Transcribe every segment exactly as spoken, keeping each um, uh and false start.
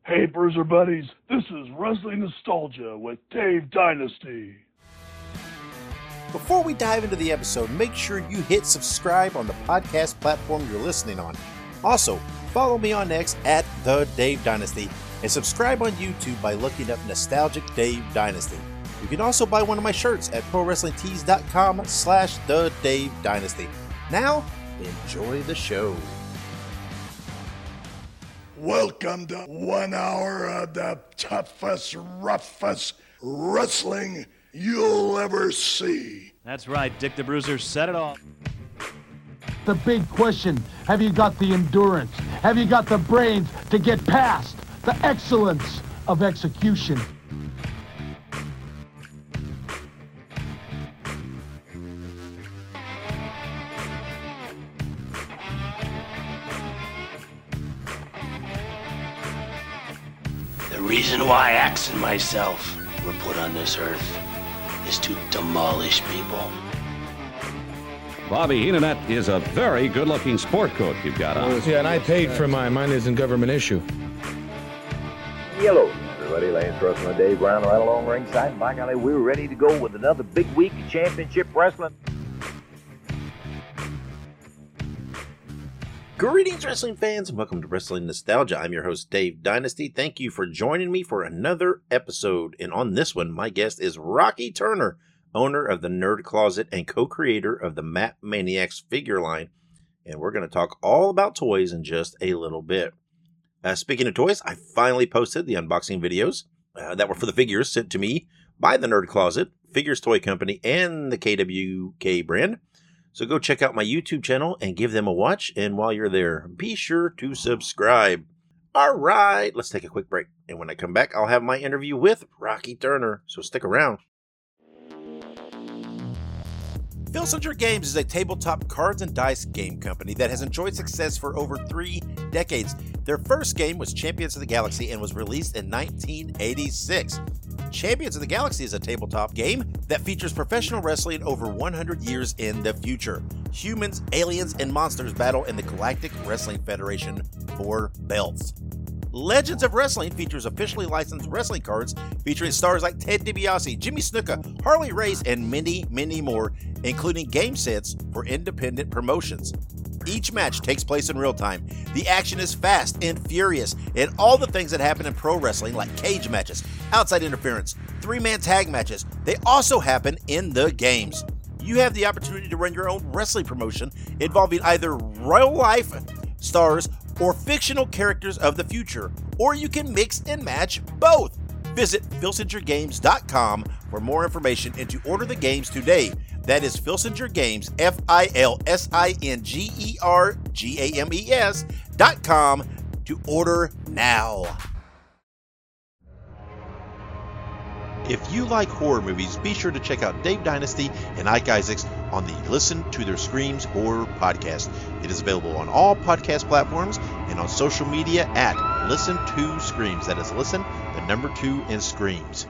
Hey, Bruiser Buddies, this is Wrestling Nostalgia with Dave Dynasty. Before we dive into the episode, make sure you hit subscribe on the podcast platform you're listening on. Also, follow me on X at The Dave Dynasty and subscribe on YouTube by looking up Nostalgic Dave Dynasty. You can also buy one of my shirts at ProWrestlingTees.com slash The Dave Dynasty. Now, enjoy the show. Welcome to one hour of the toughest, roughest wrestling you'll ever see. That's right, Dick the Bruiser said it all. The big question, have you got the endurance? Have you got the brains to get past the excellence of execution? The reason why Axe and myself were put on this earth is to demolish people. Bobby Heenan is a very good-looking sport coat you've got on. Yeah, and I paid for mine. Mine isn't government issue. Yellow, everybody. Lance Russell and Dave Brown right along ringside. And by golly, we're ready to go with another big week of championship wrestling. Greetings, wrestling fans, and welcome to Wrestling Nostalgia. I'm your host, Dave Dynasty. Thank you for joining me for another episode. And on this one, my guest is Rocky Turner, owner of the Nerd Closet and co-creator of the Mat Maniacs figure line. And we're going to talk all about toys in just a little bit. Uh, speaking of toys, I finally posted the unboxing videos uh, that were for the figures sent to me by the Nerd Closet, Figures Toy Company, and the K W K brand. So go check out my YouTube channel and give them a watch. And while you're there, be sure to subscribe. All right, let's take a quick break. And when I come back, I'll have my interview with Rocky Turner. So stick around. Filsinger Games is a tabletop cards and dice game company that has enjoyed success for over three decades. Their first game was Champions of the Galaxy and was released in nineteen eighty-six. Champions of the Galaxy is a tabletop game that features professional wrestling over one hundred years in the future. Humans, aliens, and monsters battle in the Galactic Wrestling Federation for belts. Legends of Wrestling features officially licensed wrestling cards featuring stars like Ted DiBiase, Jimmy Snuka, Harley Race, and many, many more, including game sets for independent promotions. Each match takes place in real time. The action is fast and furious, and all the things that happen in pro wrestling, like cage matches, outside interference, three-man tag matches, they also happen in the games. You have the opportunity to run your own wrestling promotion involving either real-life stars or fictional characters of the future, or you can mix and match both. Visit Filsinger Games dot com for more information and to order the games today. That is Filsinger Games, F I L S I N G E R G A M E S dot com to order now. If you like horror movies, be sure to check out Dave Dynasty and Ike Isaacs on the Listen to Their Screams Horror Podcast. It is available on all podcast platforms and on social media at Listen to Screams. That is Listen, the number two, and Screams.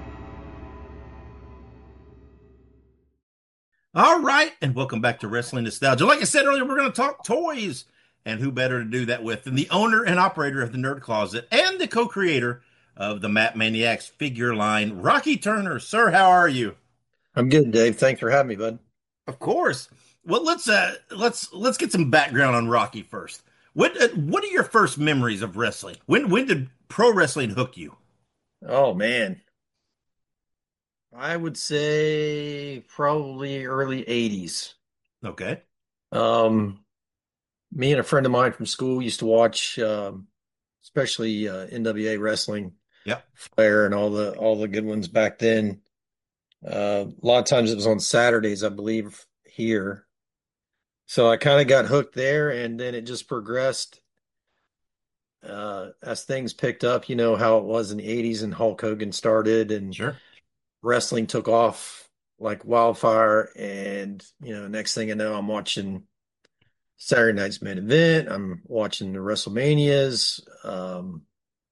All right, and welcome back to Wrestling Nostalgia. Like I said earlier, we're going to talk toys. And who better to do that with than the owner and operator of the Nerd Closet and the co-creator of the Mat Maniacs figure line, Rocky Turner. Sir, how are you? I'm good, Dave. Thanks for having me, bud. Of course. Well, let's uh, let's let's get some background on Rocky first. What uh, what are your first memories of wrestling? When when did pro wrestling hook you? Oh, man. I would say probably early eighties. Okay. Um, me and a friend of mine from school used to watch, um, especially uh, N W A wrestling. Yep. Flair and all the all the good ones back then. Uh, a lot of times it was on Saturdays, I believe, here. So I kind of got hooked there, and then it just progressed uh, as things picked up. You know how it was in the eighties, and Hulk Hogan started, and Sure. wrestling took off like wildfire. And you know, next thing I know, I'm watching Saturday Night's Main Event. I'm watching the WrestleManias. Um,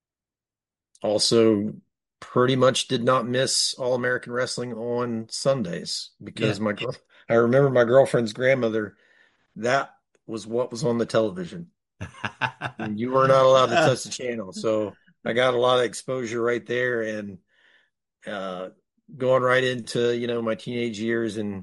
also, pretty much did not miss All American Wrestling on Sundays because Yeah. my girl, I remember my girlfriend's grandmother. That was what was on the television. And you were not allowed to touch the channel. So I got a lot of exposure right there, and uh, going right into, you know, my teenage years and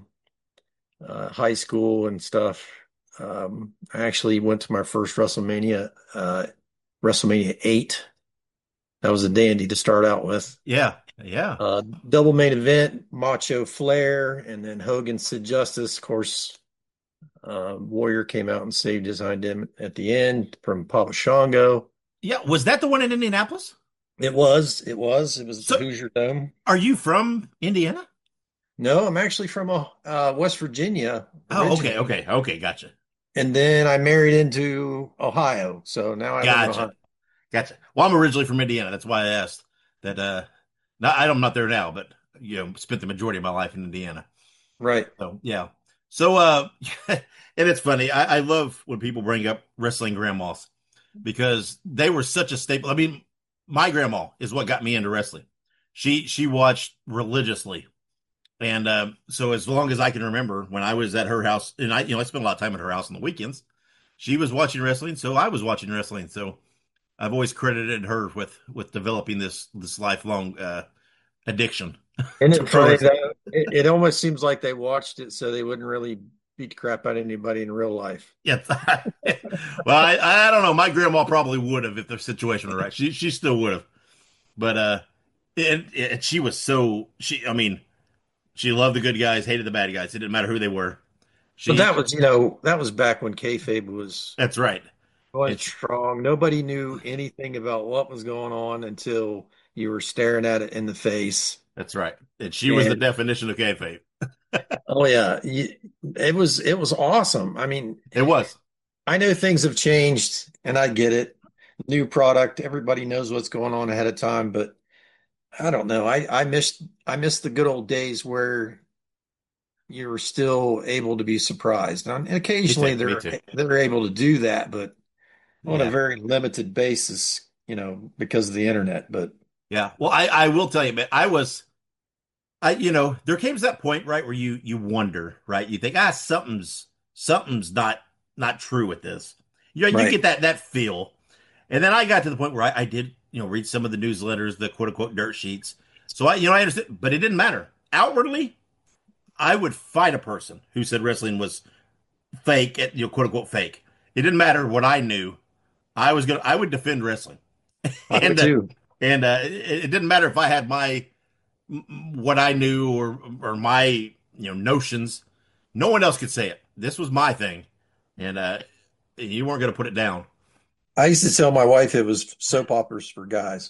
uh, high school and stuff. Um, I actually went to my first WrestleMania, uh, WrestleMania eight. That was a dandy to start out with. Yeah, yeah. Uh, double main event, Macho Flair, and then Hogan Sid Justice. Of course, uh, Warrior came out and saved his hind end at the end from Papa Shango. Yeah, was that the one in Indianapolis? It was. It was. It was So- the Hoosier Dome. Are you from Indiana? No, I'm actually from uh, West Virginia. Oh, okay, originally. okay, okay, gotcha. And then I married into Ohio. So now I live in Gotcha. Ohio. Gotcha. Well, I'm originally from Indiana. That's why I asked that. Uh, not, I'm not there now, but you know, spent the majority of my life in Indiana. Right. So yeah. So uh, and it's funny. I, I love when people bring up wrestling grandmas because they were such a staple. I mean, my grandma is what got me into wrestling. She she watched religiously, and uh, so as long as I can remember, when I was at her house, and I you know I spent a lot of time at her house on the weekends, she was watching wrestling, so I was watching wrestling. So I've always credited her with with developing this this lifelong uh, addiction. Isn't to it pro funny wrestling. though? It, it almost seems like they watched it so they wouldn't really beat the crap out of anybody in real life. Yeah. Well, I, I don't know. My grandma probably would have if the situation were right. She she still would have. But uh, and, and she was so she. I mean, she loved the good guys, hated the bad guys. It didn't matter who they were. She. But that was, you know, that was back when kayfabe was That's right. going It's- strong. Nobody knew anything about what was going on until you were staring at it in the face. That's right. And she was the And- definition of kayfabe. Oh yeah, You- it was it was awesome. I mean, It was. I know things have changed, and I get it. New product, everybody knows what's going on ahead of time, but I don't know. I I missed I missed the good old days where you were still able to be surprised. And occasionally Me too, me they're too. they're able to do that, but on Yeah. a very limited basis, you know, because of the internet. But Yeah. Well, I, I will tell you, man, I was, I, you know, there came to that point, right, where you, you wonder, right? You think, ah, something's, something's not, not true with this. You know, you Right. get that, that feel. And then I got to the point where I, I did, you know, read some of the newsletters, the quote unquote dirt sheets. So I, you know, I understood, but it didn't matter. Outwardly, I would fight a person who said wrestling was fake, you know, quote unquote fake. It didn't matter what I knew. I was going to, I would defend wrestling. I And, would uh, too. And uh, it, it didn't matter if I had my m- what I knew or or my you know notions. No one else could say it. This was my thing, and uh, you weren't going to put it down. I used to tell my wife it was soap operas for guys.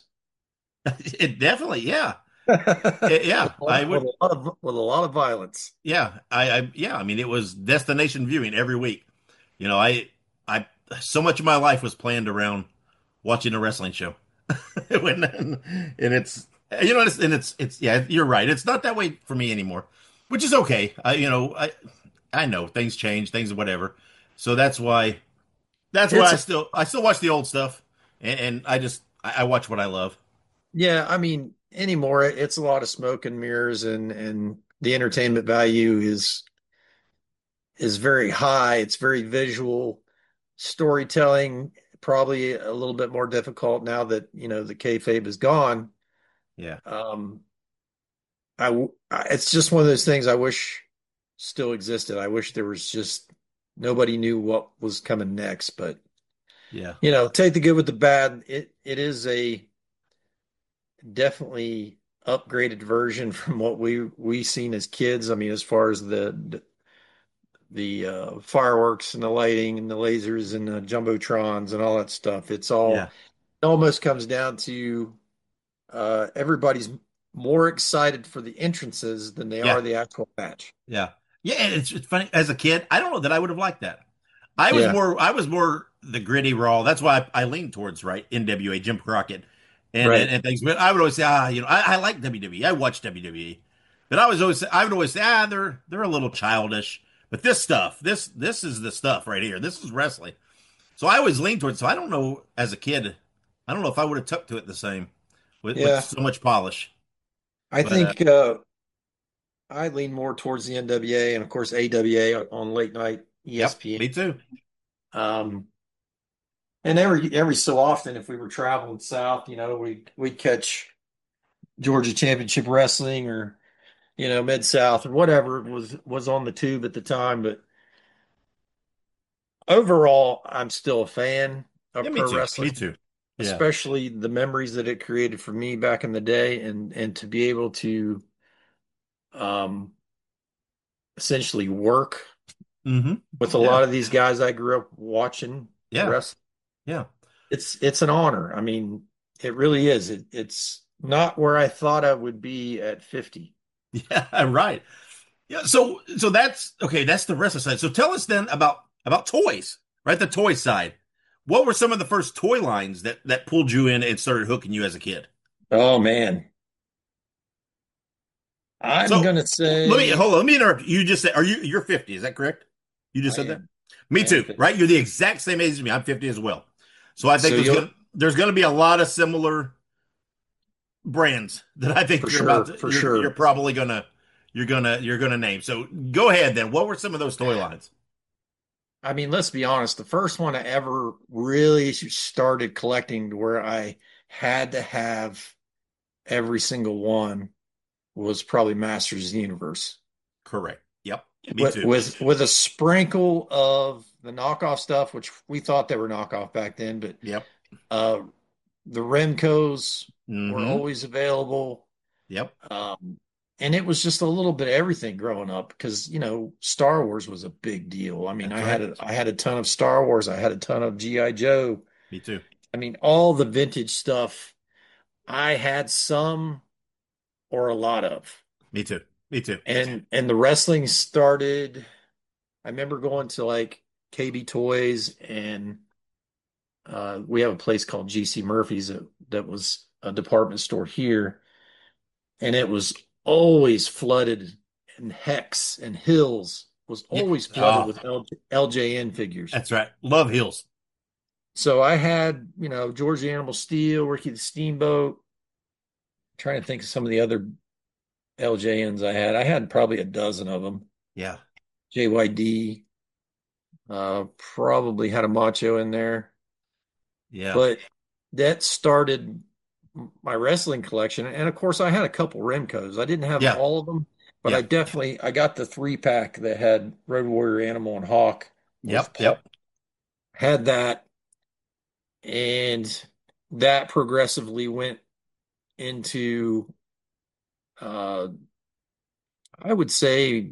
It definitely, yeah, It- yeah. I with would, a lot of with a lot of violence. yeah, I, I, yeah. I mean, it was destination viewing every week. You know, I, I, so much of my life was planned around watching a wrestling show. when and it's you know it's, and it's it's yeah you're right, it's not that way for me anymore, which is okay. I you know I I know things change, things whatever, so that's why that's why It's- I still I still watch the old stuff, and, and I just I, I watch what I love. Yeah, I mean, anymore it's a lot of smoke and mirrors, and and the entertainment value is is very high. It's very visual. Storytelling probably a little bit more difficult now that, you know, the kayfabe is gone. Yeah, Um, I, w- I- it's just one of those things I wish still existed. I wish there was just nobody knew what was coming next, but yeah, you know, take the good with the bad. It it is a definitely upgraded version from what we we seen as kids. I mean, as far as the the uh, fireworks and the lighting and the lasers and the jumbotrons and all that stuff. It's all yeah. it almost comes down to uh, everybody's more excited for the entrances than they Yeah. are the actual match. Yeah, yeah, and it's, it's funny. As a kid, I don't know that I would have liked that. I was Yeah. more, I was more the gritty raw. That's why I, I leaned towards right N W A, Jim Crockett, and, Right. and, and things. But I would always say, ah, you know, I, I like W W E. I watch W W E, but I was always, I would always say, ah, they're they're a little childish. But this stuff, this this is the stuff right here. This is wrestling. So I always leaned towards. So I don't know, as a kid, I don't know if I would have took to it the same with, Yeah. with so much polish. I But, think uh, I lean more towards the N W A and of course A W A on late night E S P N. Yep, me too. Um, And every every so often, if we were traveling south, you know, we we'd catch Georgia Championship Wrestling or you know Mid South or whatever was was on the tube at the time. But overall, I'm still a fan of Yeah, me pro too. wrestling, Me too. Yeah. especially the memories that it created for me back in the day, and and to be able to um essentially work Mm-hmm. with a Yeah. lot of these guys I grew up watching Yeah. wrestle. Yeah. It's it's an honor. I mean, it really is. It, it's not where I thought I would be at fifty. Yeah, right. Yeah, so so that's okay, that's the wrestling side. So tell us then about about toys, right? The toy side. What were some of the first toy lines that that pulled you in and started hooking you as a kid? Oh man. I'm So gonna say let me hold on, let me interrupt. You just said are you you're fifty, is that correct? You just I said that? am. Me I am too, fifty. right? You're the exact same age as me. I'm fifty as well. So I think So there's you'll- gonna there's gonna be a lot of similar brands that I think For you're sure, about to, for you're, sure. you're probably gonna you're gonna you're gonna name. So go ahead then. What were some of those toy lines? I mean, let's be honest. The first one I ever really started collecting to where I had to have every single one was probably Masters of the Universe. Correct. Yep. Me With, too. with with a sprinkle of the knockoff stuff, which we thought they were knockoff back then, but Yep. uh, the Remcos were Mhm. always available. Yep. Um, and it was just a little bit of everything growing up because, you know, Star Wars was a big deal. I mean, That's I had right. a, I had a ton of Star Wars. I had a ton of G I. Joe. Me too. I mean, all the vintage stuff I had some or a lot of. Me too. Me too. And and the wrestling started, I remember going to like K B Toys and uh, we have a place called G C Murphy's that, that was a department store here. And it was always flooded, and Hex and Hills was Yeah. always flooded Oh. with L- LJN figures. That's right. Love Hills. So I had, you know, George the Animal Steel, Ricky the Steamboat. Trying to think of some of the other L J Ns I had. I had probably a dozen of them. Yeah. J Y D, uh, probably had a Macho in there. Yeah. But that started my wrestling collection. And of course, I had a couple Remcos. I didn't have Yeah. all of them, but Yeah. I definitely I got the three pack that had Road Warrior Animal and Hawk. with Yep. Paul. Yep. Had that, and that progressively went into uh I would say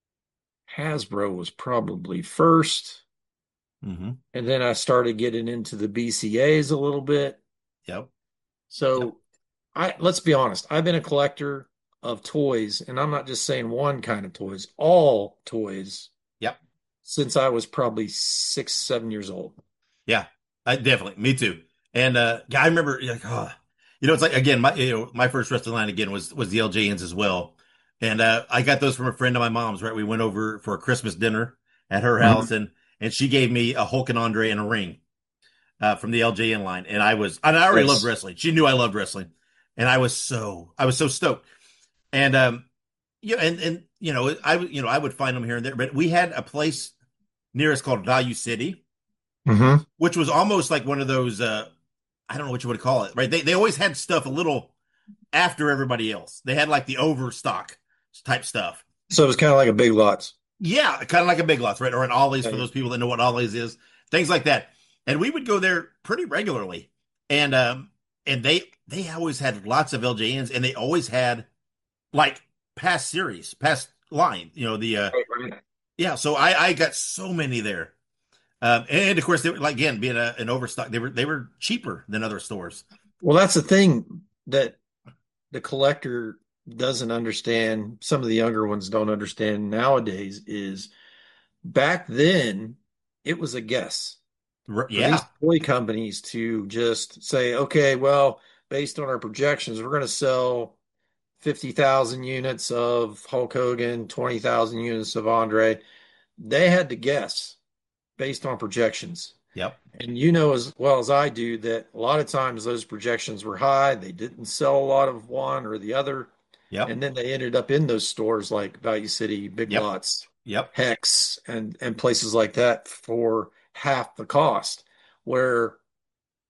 Hasbro was probably first, Mm-hmm. and then I started getting into the B C As a little bit. Yep. So Yep. I let's be honest, I've been a collector of toys, and I'm not just saying one kind of toys, all toys Yep. since I was probably six, seven years old. Yeah. I definitely. Me too. And uh, yeah, I remember like, oh, you know, it's like again, my you know, my first wrestling line again was was the L J Ns as well. And uh, I got those from a friend of my mom's. Right, we went over for a Christmas dinner at her house, and and she gave me a Hulk and Andre and a ring uh, from the L J N line, and I was and I already Yes. loved wrestling. She knew I loved wrestling, and I was so I was so stoked. And um, yeah, and and you know, I would you know I would find them here and there, but we had a place near us called Value City, Mm-hmm. which was almost like one of those. Uh, I don't know what you would call it, right? They they always had stuff a little after everybody else. They had like the overstock type stuff. So it was kind of like a Big Lots. Yeah, kind of like a Big Lots, right? Or an Ollie's for Right. those people that know what Ollie's is, things like that. And we would go there pretty regularly, and um, and they they always had lots of L J Ns, and they always had like past series, past line. You know the uh, yeah. So I I got so many there. Um, and of course, they were like again being a, an overstock, they were they were cheaper than other stores. Well, that's the thing that the collector doesn't understand. Some of the younger ones don't understand nowadays is back then it was a guess R- for Yeah, these toy companies to just say, okay, well, based on our projections, we're going to sell fifty thousand units of Hulk Hogan, twenty thousand units of Andre. They had to guess based on projections. yep, And you know as well as I do that a lot of times those projections were high. They didn't sell a lot of one or the other. yep, And then they ended up in those stores like Value City, Big Yep. Lots, yep, Hex, and and places like that for half the cost. Where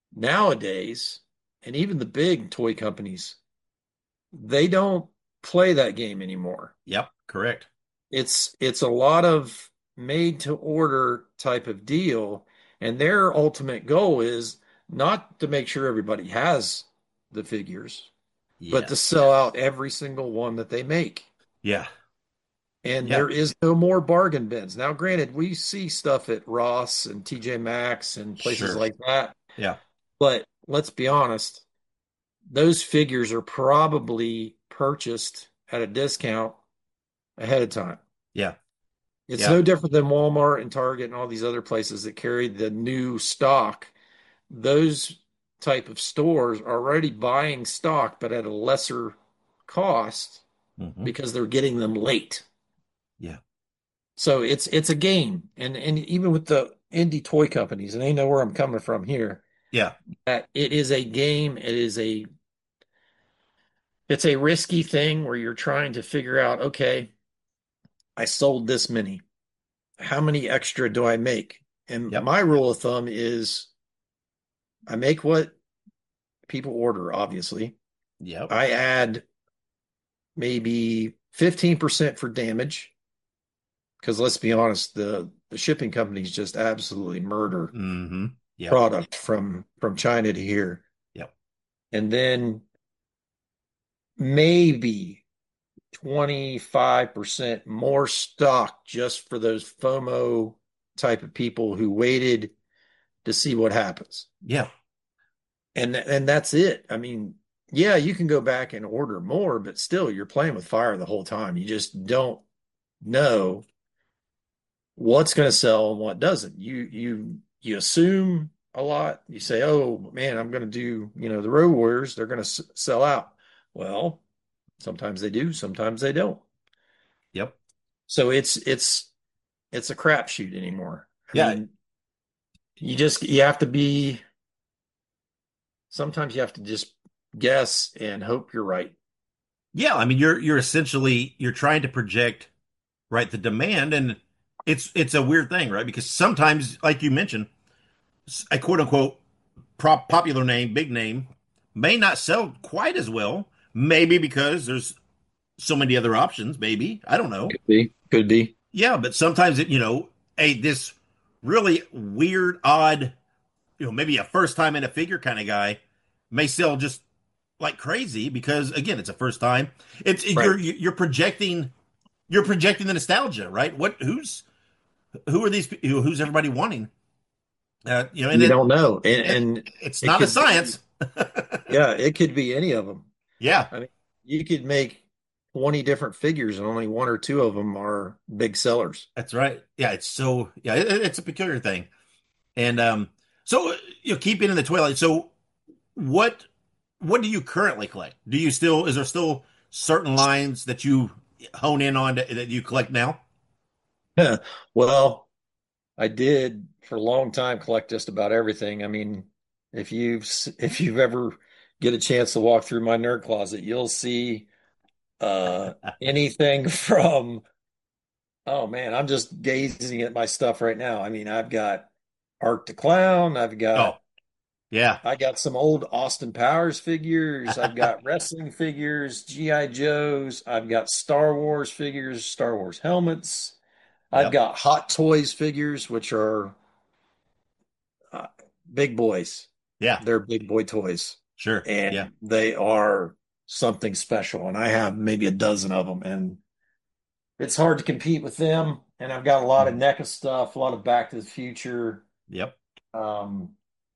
Nowadays, and even the big toy companies, they don't play that game anymore. Yep, correct. It's it's a lot of made to order type of deal, and their ultimate goal is not to make sure everybody has the figures, Yeah. but to sell out every single one that they make. Yeah. And Yeah. there is no more bargain bins. Now, granted, we see stuff at Ross and T J Maxx and places Sure. like that. Yeah. But let's be honest, those figures are probably purchased at a discount ahead of time. Yeah. It's Yeah. no different than Walmart and Target and all these other places that carry the new stock. Those type of stores are already buying stock, but at a lesser cost Mhm. because they're getting them late. Yeah. So it's it's a game. And and even with the indie toy companies, and they know where I'm coming from here, Yeah. that it is a game. It is a it's a risky thing where you're trying to figure out, okay, I sold this many. How many extra do I make? And Yep. my rule of thumb is I make what people order, obviously. Yep. I add maybe fifteen percent for damage. Because let's be honest, the, the shipping companies just absolutely murder Mm-hmm. Yep. product from from China to here. Yep. And then maybe twenty-five percent more stock just for those FOMO type of people who waited to see what happens. Yeah. And and that's it. I mean, yeah, you can go back and order more, but still you're playing with fire the whole time. You just don't know what's going to sell and what doesn't. You you you assume a lot. You say, "Oh man, I'm going to do, you know, the Road Warriors, they're going to s- sell out." Well, sometimes they do, sometimes they don't. Yep. So it's it's it's a crapshoot anymore. I Yeah. mean, you just you have to be sometimes you have to just guess and hope you're right. Yeah. I mean, you're you're essentially you're trying to project, right, the demand, and it's it's a weird thing, right? Because sometimes, like you mentioned, s- a quote unquote prop popular name, big name, may not sell quite as well. Maybe because there's so many other options. Maybe, I don't know. Could be. Could be. Yeah, but sometimes it, you know, a this really weird, odd, you know, maybe a first time in a figure kind of guy may sell just like crazy because again, it's a first time. It's Right. you're you're projecting you're projecting the nostalgia, right? What who's who are these pe- who- who's everybody wanting? Uh, you know, and You it, don't know. And, it- and it's it not a could be- science. yeah, it could be any of them. Yeah, I mean, you could make twenty different figures and only one or two of them are big sellers. that's right. Yeah, it's so yeah, it, it's a peculiar thing. And um, so you know, keeping in the twilight. So what what do you currently collect? Do you still is there still certain lines that you hone in on that, that you collect now? Well, I did for a long time collect just about everything. I mean, if you've s- if you've ever get a chance to walk through my nerd closet, you'll see uh anything from oh man, I'm just gazing at my stuff right now. I mean, I've got Art the Clown, I've Oh, got yeah, I got some old Austin Powers figures, I've got wrestling figures, G I. Joes, I've got Star Wars figures, Star Wars helmets. I've Yep. got Hot Toys figures, which are uh, big boys. yeah, They're big boy toys, sure, and yeah, they are something special. And I have maybe a dozen of them, and it's hard to compete with them. And I've got a lot of NECA stuff, a lot of Back to the Future. yep, Um,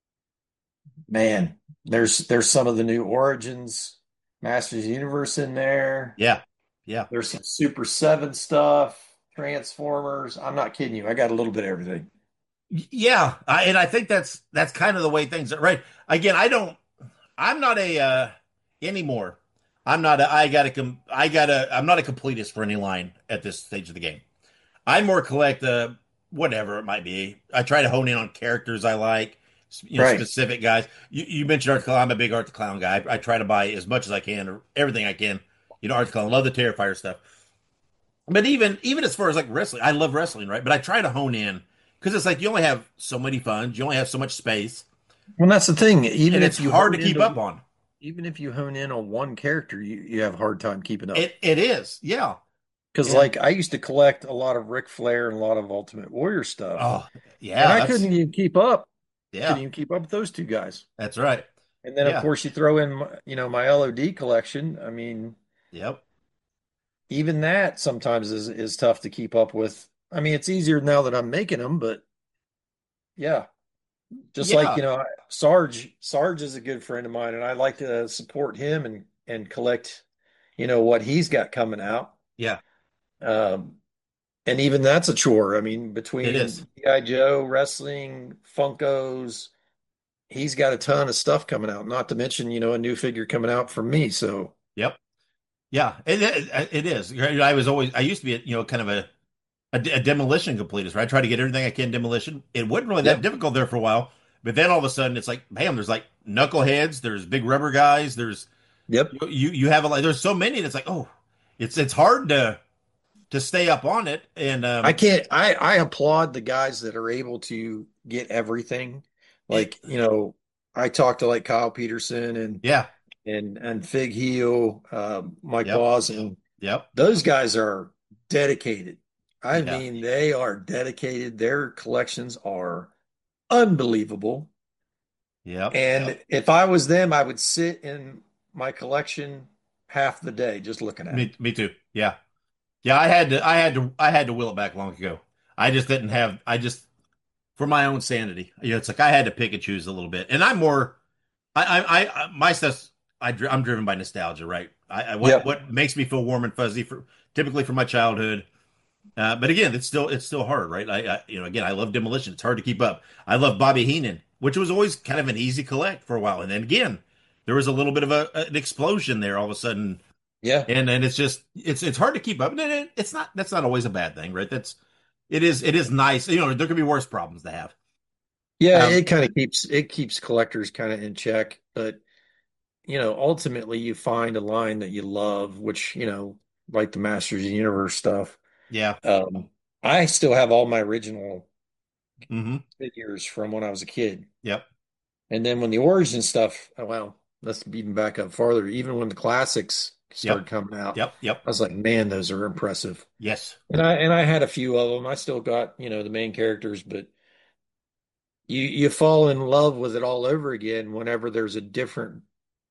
man, there's there's some of the new Origins, Masters Universe in there. yeah, yeah. There's some Super seven stuff, Transformers. I'm not kidding you. I got a little bit of everything. Yeah, I, and I think that's that's kind of the way things are. Right. Again, I don't. I'm not a uh, anymore. I'm not. A, I got to. I got to. I'm not a completist for any line at this stage of the game. I more collect uh, whatever it might be. I try to hone in on characters I like, you know, Right. specific guys. You, you mentioned Art the Clown. I'm a big Art the Clown guy. I, I try to buy as much as I can, or everything I can. You know, Art the Clown. Love the Terrifier stuff. But even even as far as like wrestling, I love wrestling, right? But I try to hone in because it's like you only have so many funds, you only have so much space. Well, that's the thing. Even and if it's you hard to hone keep into, up on. even if you hone in on one character, you, you have a hard time keeping up. It it is, yeah. Because, And like, I used to collect a lot of Ric Flair and a lot of Ultimate Warrior stuff, oh and yeah, I that's couldn't even keep up. Couldn't yeah, even keep up with those two guys. that's right. And then, of Yeah, course, you throw in, my- you know, my L O D collection. I mean, yep, even that sometimes is is tough to keep up with. I mean, it's easier now that I'm making them, but yeah, just like, yeah, you know, I- Sarge, Sarge is a good friend of mine, and I like to support him and and collect, you know, what he's got coming out. yeah. Um, and even that's a chore. I mean, It is. between G I. Joe, wrestling, Funkos, he's got a ton of stuff coming out, not to mention, you know, a new figure coming out from me. So, Yep. Yeah, it, it, it is. I was always, I used to be, you know, kind of a, a, a demolition completist, right? I try to get everything I can demolition. It wasn't really that yep, difficult there for a while, but then all of a sudden it's like, bam, there's like knuckleheads, there's big rubber guys, there's yep. you you have a like, there's so many, and it's like, oh, it's it's hard to to stay up on it, and I um, can't, I, I applaud the guys that are able to get everything. it, Like, you know, I talked to like Kyle Peterson and, yeah, and, and Fig Heel, uh, Mike yep, Boss, and yep, those guys are dedicated. I yeah, mean, they are dedicated. Their collections are unbelievable. yep, And if I was them, I would sit in my collection half the day just looking at them. me me too, yeah. Yeah, I had to, I had to, I had to will it back long ago. I just didn't have, I just, for my own sanity, you know, it's like I had to pick and choose a little bit. And I'm more, I, I, I my stuff's, I, I'm driven by nostalgia, right? I, I what, Yep. what makes me feel warm and fuzzy for typically from my childhood. Uh, but again, it's still, it's still hard, right? I, I, you know, again, I love Demolition. It's hard to keep up. I love Bobby Heenan, which was always kind of an easy collect for a while, and then again, there was a little bit of a, an explosion there all of a sudden Yeah. and and it's just it's it's hard to keep up. And it, it's not that's not always a bad thing, right? That's it is it is nice. You know, there could be worse problems to have. Yeah, Um, it kind of keeps it keeps collectors kind of in check, but you know, ultimately you find a line that you love, which, you know, like the Masters of the Universe stuff. yeah. Um, I still have all my original Mm-hmm. figures from when I was a kid. Yep. And then when the Origin stuff, oh, well, let's even back up farther. Even when the classics started Yep. coming out, Yep. Yep. I was like, man, those are impressive. Yes. And I and I had a few of them. I still got, you know, the main characters, but you you fall in love with it all over again whenever there's a different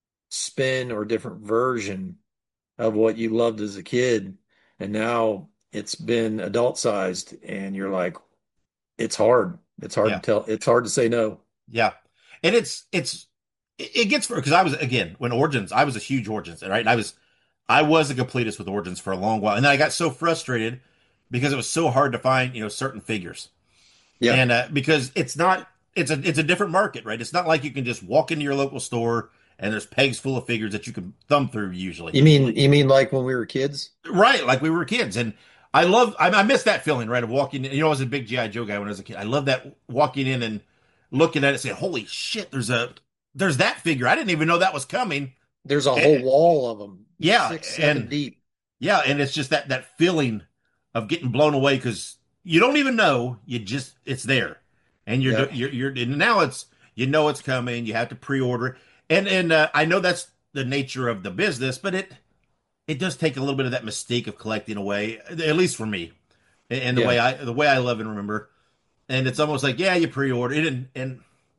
spin or different version of what you loved as a kid, and now it's been adult sized, and you're like, it's hard. It's hard to Yeah. tell. It's hard to say no. Yeah. And it's it's it it gets for because I was again when Origins, I was a huge Origins, right? And I was I was a completist with Origins for a long while, and then I got so frustrated because it was so hard to find you know certain figures. Yeah. And uh, because it's not it's a it's a different market, right? It's not like you can just walk into your local store and there's pegs full of figures that you can thumb through usually. You mean you mean like when we were kids? Right, like we were kids. And I love I, I miss that feeling, right, of walking in. You know, I was a big G I. Joe guy when I was a kid. I love that walking in and looking at it and saying, holy shit, there's a there's that figure. I didn't even know that was coming. There's a whole And, wall of them, yeah, six, seven and deep. yeah, and it's just that that feeling of getting blown away because you don't even know, you just it's there. And you're Yeah. you're you're and now it's you know it's coming, you have to pre-order it. And and uh, I know that's the nature of the business, but it it does take a little bit of that mystique of collecting away, at least for me, and the Yeah. way I the way I love and remember. And it's almost like, yeah, you pre-order it, and and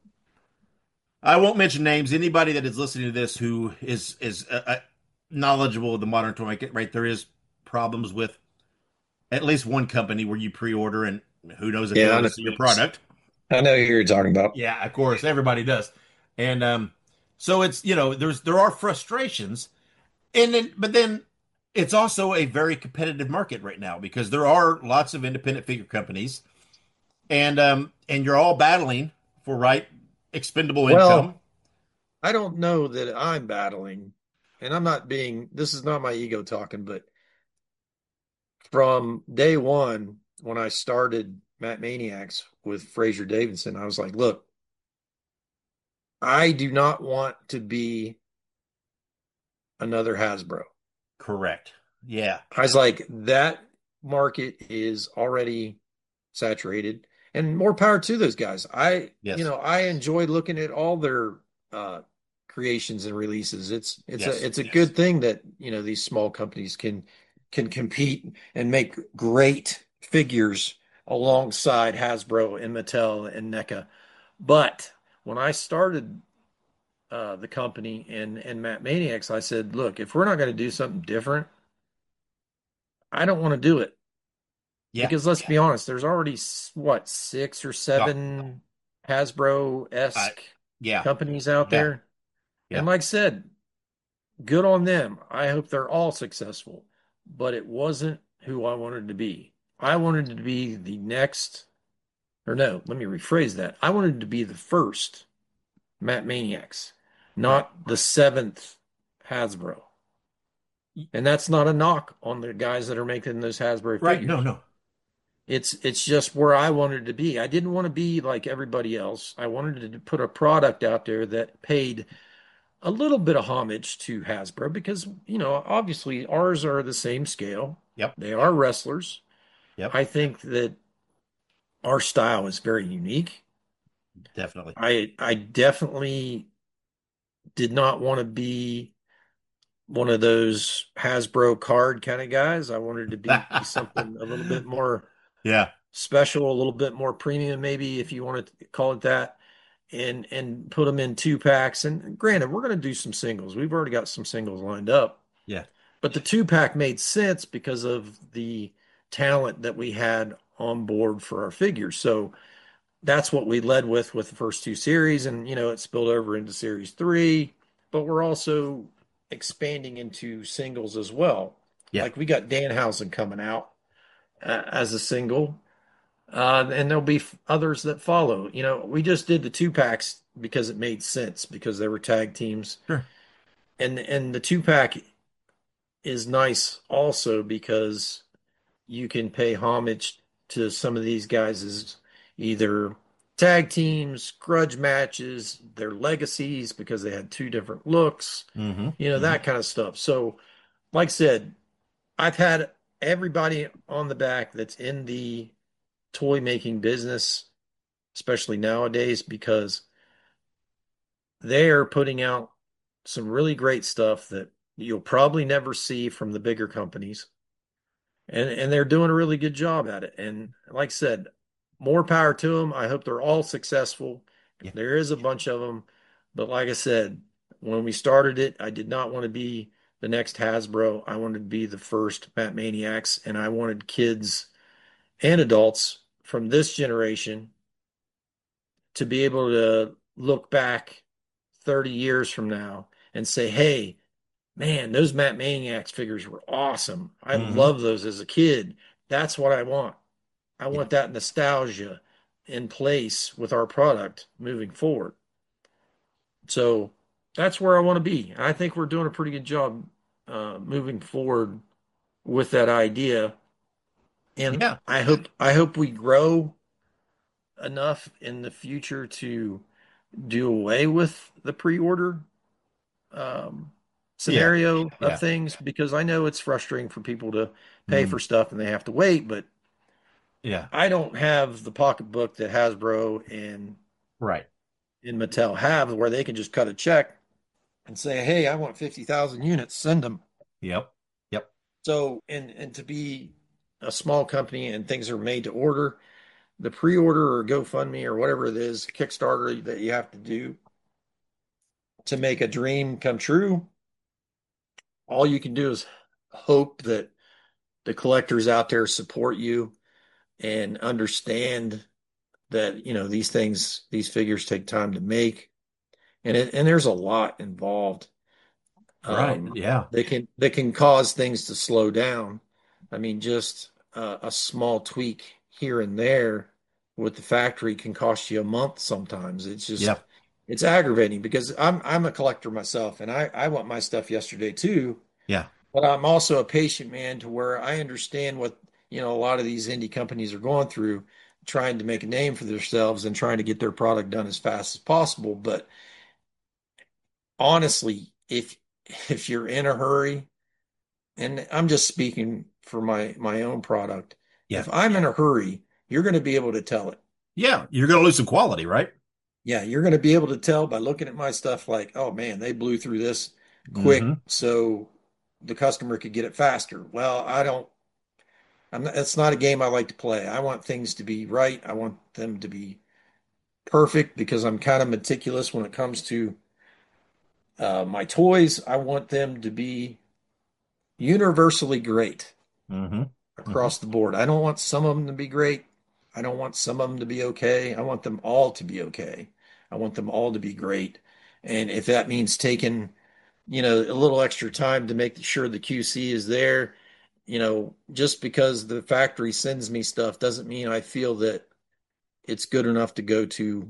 I won't mention names. Anybody that is listening to this who is is uh, uh, knowledgeable of the modern toy market, right? There is problems with at least one company where you pre-order, and who knows if Yeah, they'll I ever know. see your product. I know who you're talking about. Yeah, of course, everybody does, and um, so it's you know there's there are frustrations, and then but then it's also a very competitive market right now because there are lots of independent figure companies, and um, and you're all battling for right expendable Well, income. I don't know that I'm battling, and I'm not being, this is not my ego talking, but from day one, when I started Matt Maniacs with Fraser Davidson, I was like, look, I do not want to be another Hasbro. Correct. Yeah. I was like, that market is already saturated. and more power to those guys. I, Yes. you know, I enjoy looking at all their uh, creations and releases. It's it's Yes. a it's a Yes. good thing that, you know, these small companies can can compete and make great figures alongside Hasbro and Mattel and NECA. But when I started uh, the company and and Matt Maniacs, I said, look, if we're not going to do something different, I don't want to do it. Yeah. Because let's be honest, there's already s- what, six or seven Hasbro-esque I- yeah. companies out Yeah. there. Yeah. And like I said, good on them. I hope they're all successful, but it wasn't who I wanted to be. I wanted to be the next, or no, let me rephrase that. I wanted to be the first Matt Maniacs, not the seventh Hasbro. And that's not a knock on the guys that are making those Hasbro Right. figures. No, no. It's it's just where I wanted to be. I didn't want to be like everybody else. I wanted to put a product out there that paid a little bit of homage to Hasbro because, you know, obviously ours are the same scale. Yep. They are wrestlers. Yep. I think that our style is very unique. Definitely. I I definitely did not want to be one of those Hasbro card kind of guys. I wanted to be something a little bit more Yeah. special, a little bit more premium, maybe if you want to call it that, and and put them in two packs. And granted, we're going to do some singles. We've already got some singles lined up. Yeah. But the two pack made sense because of the talent that we had on board for our figures. So that's what we led with with the first two series, and you know it spilled over into series three. But we're also expanding into singles as well. Yeah. Like we got Danhausen coming out uh, as a single. Uh, and there'll be f- others that follow. You know, we just did the two packs because it made sense because they were tag teams. Sure. And and the two pack is nice also because you can pay homage to some of these guys as either tag teams, grudge matches, their legacies because they had two different looks, Mm-hmm. you know, that kind of stuff. So, like I said, I've had everybody on the back that's in the toy making business, especially nowadays, because they are putting out some really great stuff that you'll probably never see from the bigger companies. And and they're doing a really good job at it. And like I said, more power to them. I hope they're all successful. Yeah. There is a bunch of them, but like I said, when we started it, I did not want to be the next Hasbro. I wanted to be the first Matt Maniacs, and I wanted kids and adults from this generation to be able to look back thirty years from now and say, hey, man, those Matt Maniacs figures were awesome. I Mhm. love those as a kid. That's what I want. I Yeah. want that nostalgia in place with our product moving forward. So that's where I want to be. I think we're doing a pretty good job uh, moving forward with that idea. And Yeah. I hope I hope we grow enough in the future to do away with the pre-order um, scenario Yeah. of things, because I know it's frustrating for people to pay Mm. for stuff and they have to wait, but Yeah. I don't have the pocketbook that Hasbro and Right. and Mattel have where they can just cut a check and say, hey, I want fifty thousand units, send them. Yep. Yep. So, and and to be a small company and things are made to order, the pre-order or GoFundMe or whatever it is, Kickstarter that you have to do to make a dream come true, all you can do is hope that the collectors out there support you and understand that, you know, these things, these figures take time to make. And it, and there's a lot involved. Right. Um, Yeah. they can they can cause things to slow down. I mean, just uh, a small tweak here and there with the factory can cost you a month sometimes. It's just Yeah. it's aggravating because I'm I'm a collector myself and I I want my stuff yesterday too. Yeah. But I'm also a patient man to where I understand what, you know, a lot of these indie companies are going through, trying to make a name for themselves and trying to get their product done as fast as possible. But honestly, if if you're in a hurry, and I'm just speaking for my my own product, Yeah. if I'm in a hurry, you're going to be able to tell it. Yeah, you're going to lose some quality, right? Yeah, you're going to be able to tell by looking at my stuff like, oh man, they blew through this quick Mm-hmm. so the customer could get it faster. Well, I don't, I'm not, it's not a game I like to play. I want things to be right. I want them to be perfect because I'm kind of meticulous when it comes to uh, my toys. I want them to be universally great Mm-hmm. Mm-hmm. across the board. I don't want some of them to be great. I don't want some of them to be okay. I want them all to be okay. I want them all to be great. And if that means taking, you know, a little extra time to make sure the Q C is there, you know, just because the factory sends me stuff doesn't mean I feel that it's good enough to go to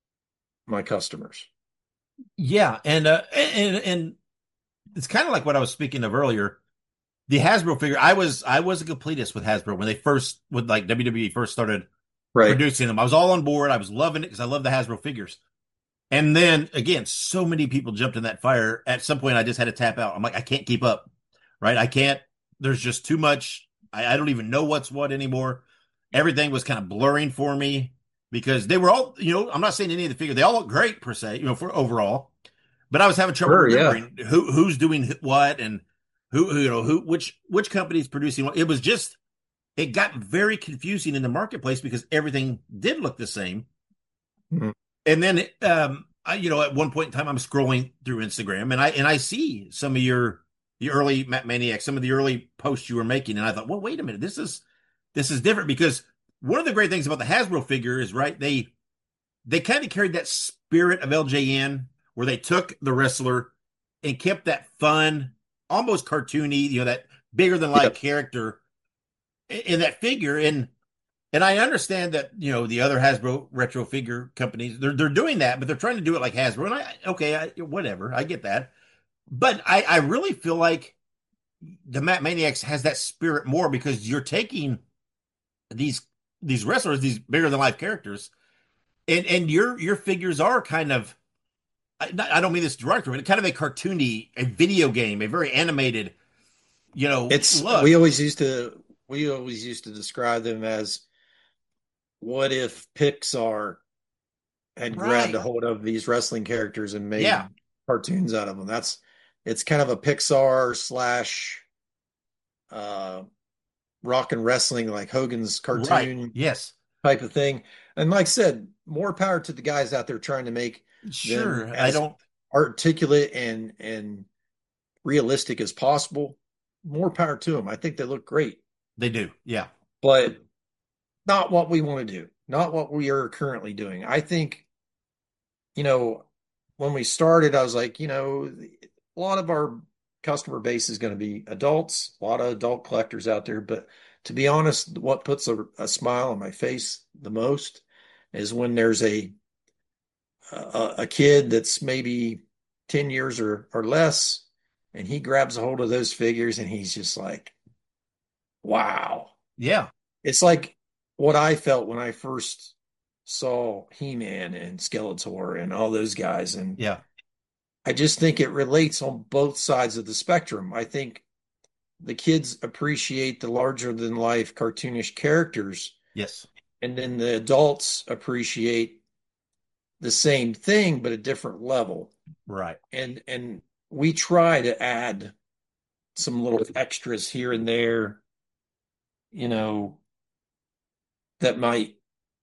my customers. Yeah, and uh, and and it's kind of like what I was speaking of earlier. The Hasbro figure, I was I was a completist with Hasbro when they first, with like W W E first started Right. producing them. I was all on board. I was loving it because I love the Hasbro figures. And then again, so many people jumped in that fire. At some point, I just had to tap out. I'm like, I can't keep up, right? I can't. There's just too much. I, I don't even know what's what anymore. Everything was kind of blurring for me because they were all, you know, I'm not saying any of the figures, they all look great per se, you know, for overall. But I was having trouble Sure, yeah. remembering who who's doing what and who, who you know who which which company's producing what. It was just it got very confusing in the marketplace because everything did look the same. Mhm. And then, um, I, you know, at one point in time, I'm scrolling through Instagram and I and I see some of your the early Matt Maniac, some of the early posts you were making, and I thought, well, wait a minute, this is this is different because one of the great things about the Hasbro figure is right they they kind of carried that spirit of L J N where they took the wrestler and kept that fun, almost cartoony, you know, that bigger than life Yep. character in, in that figure. And and I understand that, you know, the other Hasbro retro figure companies, they're they're doing that, but they're trying to do it like Hasbro. And I okay, I, whatever, I get that. But I, I really feel like the Matt Maniacs has that spirit more because you're taking these these wrestlers, these bigger than life characters, and and your your figures are kind of I, I don't mean this directly, but kind of a cartoony, a video game, a very animated, you know, It's look. we always used to we always used to describe them as what if Pixar had grabbed Right. a hold of these wrestling characters and made Yeah. cartoons out of them. That's it's kind of a Pixar slash uh rock and wrestling like Hogan's Right. cartoon Yes. type of thing. And like I said, more power to the guys out there trying to make Sure. them I as don't. articulate and and realistic as possible. More power to them. I think they look great, They do. Yeah. but not what we want to do. Not what we are currently doing. I think, you know, when we started, I was like, you know, a lot of our customer base is going to be adults, a lot of adult collectors out there. But to be honest, what puts a, a smile on my face the most is when there's a a, a kid that's maybe ten years or, or less, and he grabs a hold of those figures and he's just like, wow. Yeah. It's like what I felt when I first saw He-Man and Skeletor and all those guys. And Yeah. I just think it relates on both sides of the spectrum. I think the kids appreciate the larger than life cartoonish characters, Yes. and then the adults appreciate the same thing but a different level. Right. And and we try to add some little extras here and there, you know, that might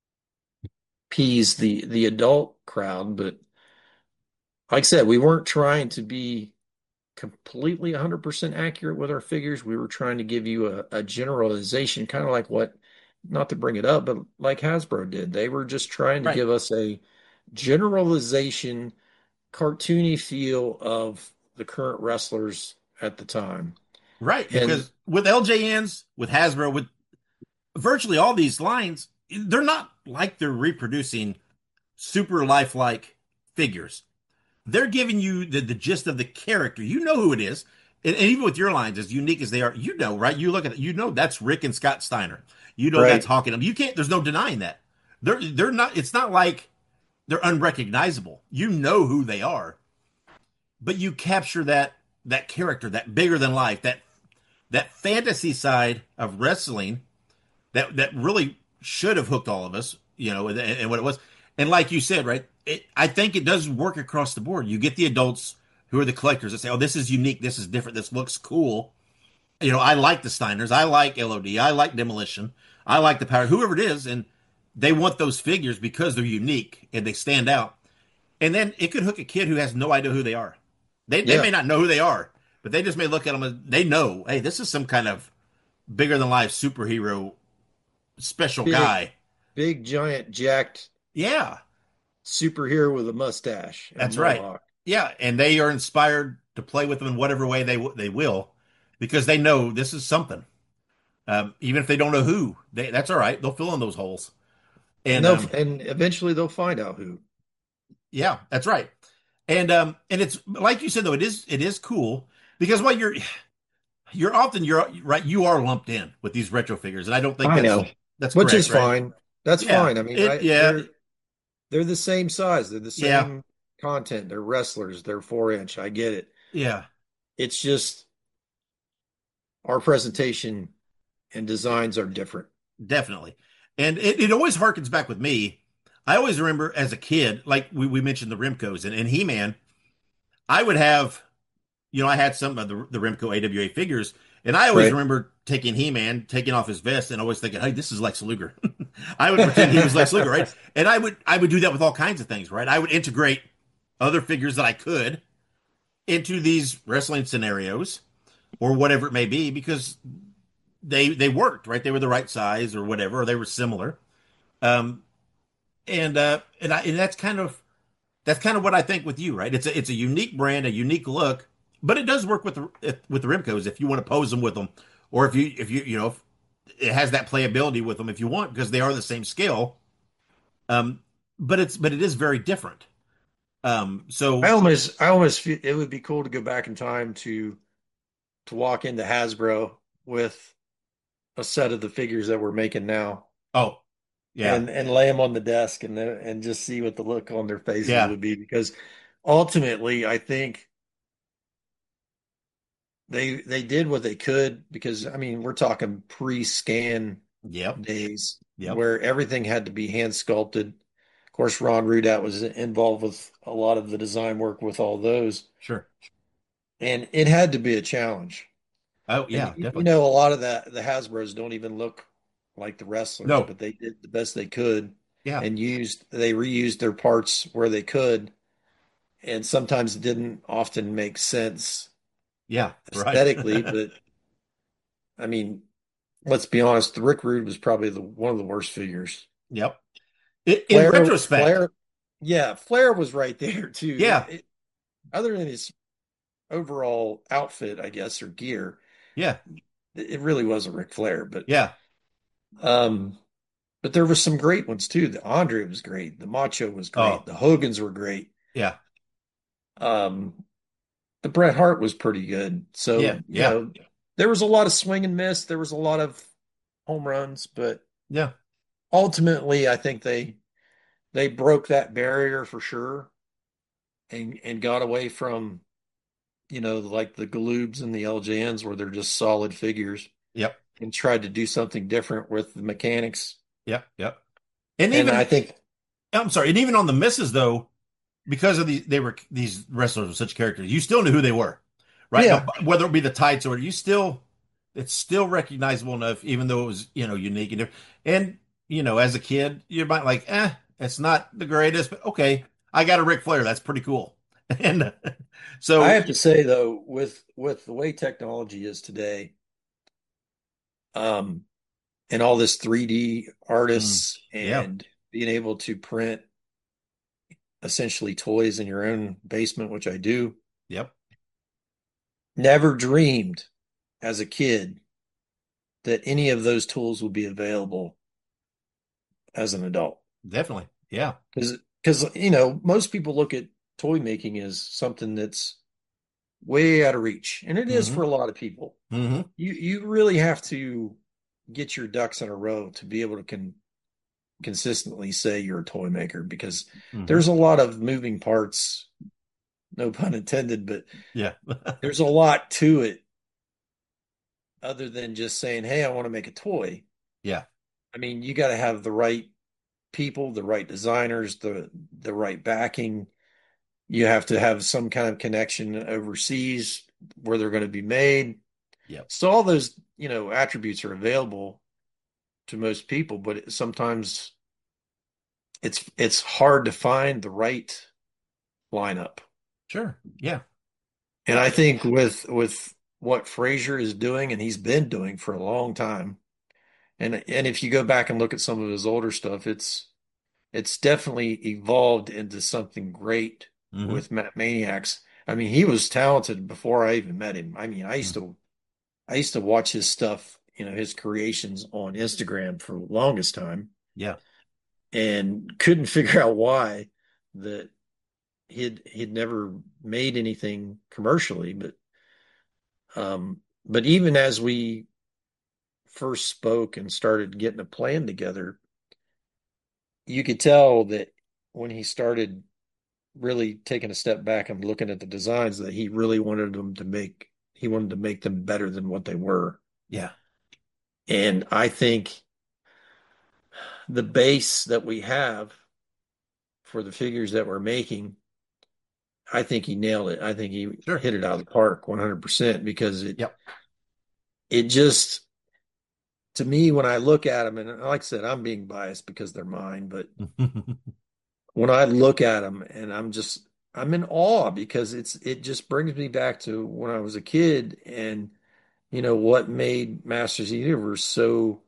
appease the the adult crowd, but like I said, we weren't trying to be completely one hundred percent accurate with our figures. We were trying to give you a, a generalization, kind of like what, not to bring it up, but like Hasbro did. They were just trying to Right. give us a generalization, cartoony feel of the current wrestlers at the time. Right. And Because with L J Ns, with Hasbro, with virtually all these lines, they're not like they're reproducing super lifelike figures. They're giving you the, the gist of the character. You know who it is. And, and even with your lines, as unique as they are, you know, right? You look at it, you know that's Rick and Scott Steiner. You know Right. that's Hawking. You can't, there's no denying that. They're they're not, it's not like they're unrecognizable. You know who they are. But you capture that that character, that bigger than life, that that fantasy side of wrestling that that really should have hooked all of us. you know, and, and what it was. And like you said, right, it, I think it does work across the board. You get the adults who are the collectors that say, oh, this is unique, this is different, this looks cool. You know, I like the Steiners, I like L O D, I like Demolition, I like the Power, whoever it is, and they want those figures because they're unique and they stand out. And then it could hook a kid who has no idea who they are. They, yeah. they may not know who they are, but they just may look at them and they know, hey, this is some kind of bigger than life superhero special big, guy. Big, giant, jacked yeah, superhero with a mustache. That's right. Yeah, and they are inspired to play with them in whatever way they they will because they know this is something. Um, even if they don't know who, they, that's all right. They'll fill in those holes. And, and, um, and eventually they'll find out who. Yeah, that's right. And um and it's like you said though, it is it is cool because while you're you're often you're right, you are lumped in with these retro figures, and I don't think I that's know. that's which correct, is right? fine. That's yeah. fine. I mean, it, I, yeah, they're, they're the same size. They're the same yeah. content. They're wrestlers. They're four inch. I get it. Yeah, it's just our presentation and designs are different. Definitely, and it, it always harkens back with me. I always remember as a kid, like we, we mentioned the Remcos and, and He-Man, I would have, you know, I had some of the, the Remco A W A figures, and I always right. remember taking He-Man, taking off his vest, and always thinking, hey, this is Lex Luger. I would pretend he was Lex Luger, right? And I would I would do that with all kinds of things, right? I would integrate other figures that I could into these wrestling scenarios or whatever it may be because they they worked, right? They were the right size or whatever, or they were similar. Um, and uh, and I and that's kind of that's kind of what I think with you, right? It's a it's a unique brand, a unique look, but it does work with the with the Remcos if you want to pose them with them, or if you if you you know if it has that playability with them if you want because they are the same scale. Um, but it's but it is very different. Um, so I almost I almost feel it would be cool to go back in time to to walk into Hasbro with a set of the figures that we're making now. Oh. Yeah, and and lay them on the desk and and just see what the look on their faces yeah. would be because ultimately I think they they did what they could because I mean we're talking pre-scan yep. days yep. where everything had to be hand sculpted. Of course, Ron Rudat was involved with a lot of the design work with all those. Sure, and it had to be a challenge. Oh yeah, and, definitely. You know, a lot of that the Hasbros don't even look like the wrestlers, no. but they did the best they could. Yeah. And used they reused their parts where they could. And sometimes it didn't often make sense. Yeah. Aesthetically, right. but I mean, let's be honest, the Rick Rude was probably the one of the worst figures. Yep. In, Flair, in retrospect. Flair, yeah, Flair was right there too. Yeah. It, other than his overall outfit, I guess, or gear. Yeah. It really was a Ric Flair, but yeah. Um, but there were some great ones too. The Andre was great. The Macho was great. Oh. The Hogans were great. Yeah. Um, the Bret Hart was pretty good. So yeah, yeah. You know, there was a lot of swing and miss. There was a lot of home runs, but yeah, ultimately, I think they they broke that barrier for sure, and and got away from, you know, like the Galoobs and the L J Ns where they're just solid figures. Yep. And tried to do something different with the mechanics. Yep, yep. And, and even I think I'm sorry, and even on the misses though, because of these, they were these wrestlers were such characters. You still knew who they were, right? Yeah. No, whether it be the tights or you still, it's still recognizable enough, even though it was you know unique and different. And you know, as a kid, you might like, eh, it's not the greatest, but okay, I got a Ric Flair. That's pretty cool. And uh, so I have to say though, with with the way technology is today. Um, and all this three D artists mm, yeah. and being able to print essentially toys in your own basement, which I do. Yep. Never dreamed as a kid that any of those tools would be available as an adult. Definitely. Yeah. Because, because, you know, most people look at toy making as something that's way out of reach, and it is mm-hmm. for a lot of people. Mm-hmm. You you really have to get your ducks in a row to be able to con- consistently say you're a toy maker because mm-hmm. there's a lot of moving parts, no pun intended, but yeah, there's a lot to it other than just saying, "Hey, I want to make a toy." Yeah, I mean, you got to have the right people, the right designers, the the right backing. You have to have some kind of connection overseas where they're going to be made. Yep. So all those, you know, attributes are available to most people, but it, sometimes it's it's hard to find the right lineup. Sure. Yeah. And I think with with what Frazier is doing, and he's been doing for a long time, and and if you go back and look at some of his older stuff, it's it's definitely evolved into something great Mhm. with Ma- Maniacs. I mean, he was talented before I even met him. I mean, I used to I used to watch his stuff, you know, his creations on Instagram for the longest time, Yeah. and couldn't figure out why that he'd he'd never made anything commercially. But um, but even as we first spoke and started getting a plan together, you could tell that when he started really taking a step back and looking at the designs, that he really wanted them to make he wanted to make them better than what they were. Yeah. And I think the base that we have for the figures that we're making, I think he nailed it. I think he Sure. hit it out of the park one hundred percent, because it Yep. it just, to me, when I look at them, and like I said, I'm being biased because they're mine, but when I look at them, and I'm just I'm in awe, because it's it just brings me back to when I was a kid, and you know what made Masters of the Universe so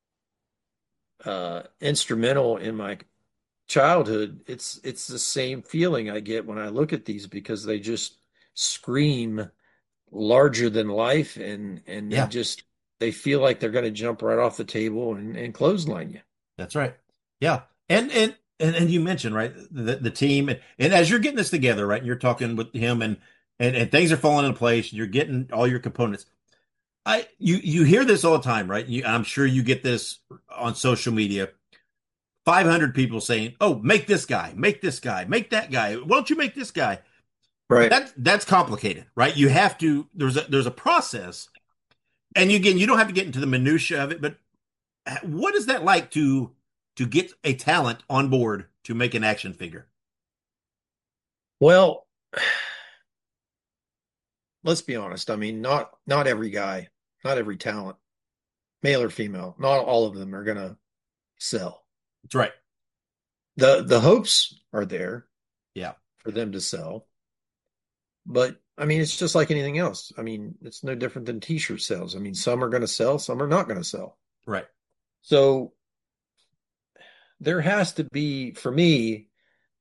uh instrumental in my childhood. It's it's the same feeling I get when I look at these, because they just scream larger than life, and and they Yeah. just they feel like they're going to jump right off the table and, and clothesline you. That's right. Yeah. And and and, and you mentioned, right, the, the team, and, and as you're getting this together, right, and you're talking with him, and and, and things are falling into place, and you're getting all your components. I you you hear this all the time, right? You, I'm sure you get this on social media. five hundred people saying, "Oh, make this guy, make this guy, make that guy. Why don't you make this guy?" Right. That that's complicated, right? You have to. There's a there's a process, and you, again, you don't have to get into the minutia of it. But what is that like to to get a talent on board to make an action figure? Well, let's be honest. I mean, not not every guy, not every talent, male or female, not all of them are going to sell. That's right. The the hopes are there, Yeah, for them to sell. But I mean, it's just like anything else. I mean, it's no different than t-shirt sales. I mean, some are going to sell, some are not going to sell. right. So there has to be, for me,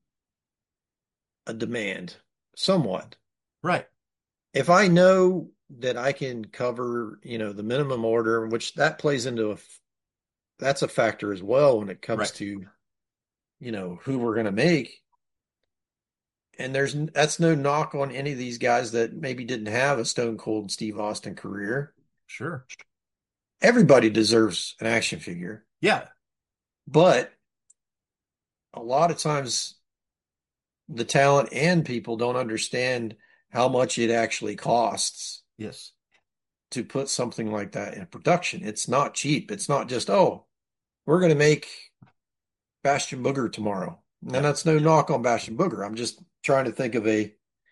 a demand somewhat. Right. If I know that I can cover, you know, the minimum order, which that plays into a, that's a factor as well when it comes Right. to, you know, who we're going to make. And there's, that's no knock on any of these guys that maybe didn't have a Stone Cold Steve Austin career. Sure. Everybody deserves an action figure, Yeah. but a lot of times the talent and people don't understand how much it actually costs Yes. to put something like that in production. It's not cheap. It's not just, oh, we're going to make Bastion Booger tomorrow. And Yep. that's no knock on Bastion Booger. I'm just trying to think of a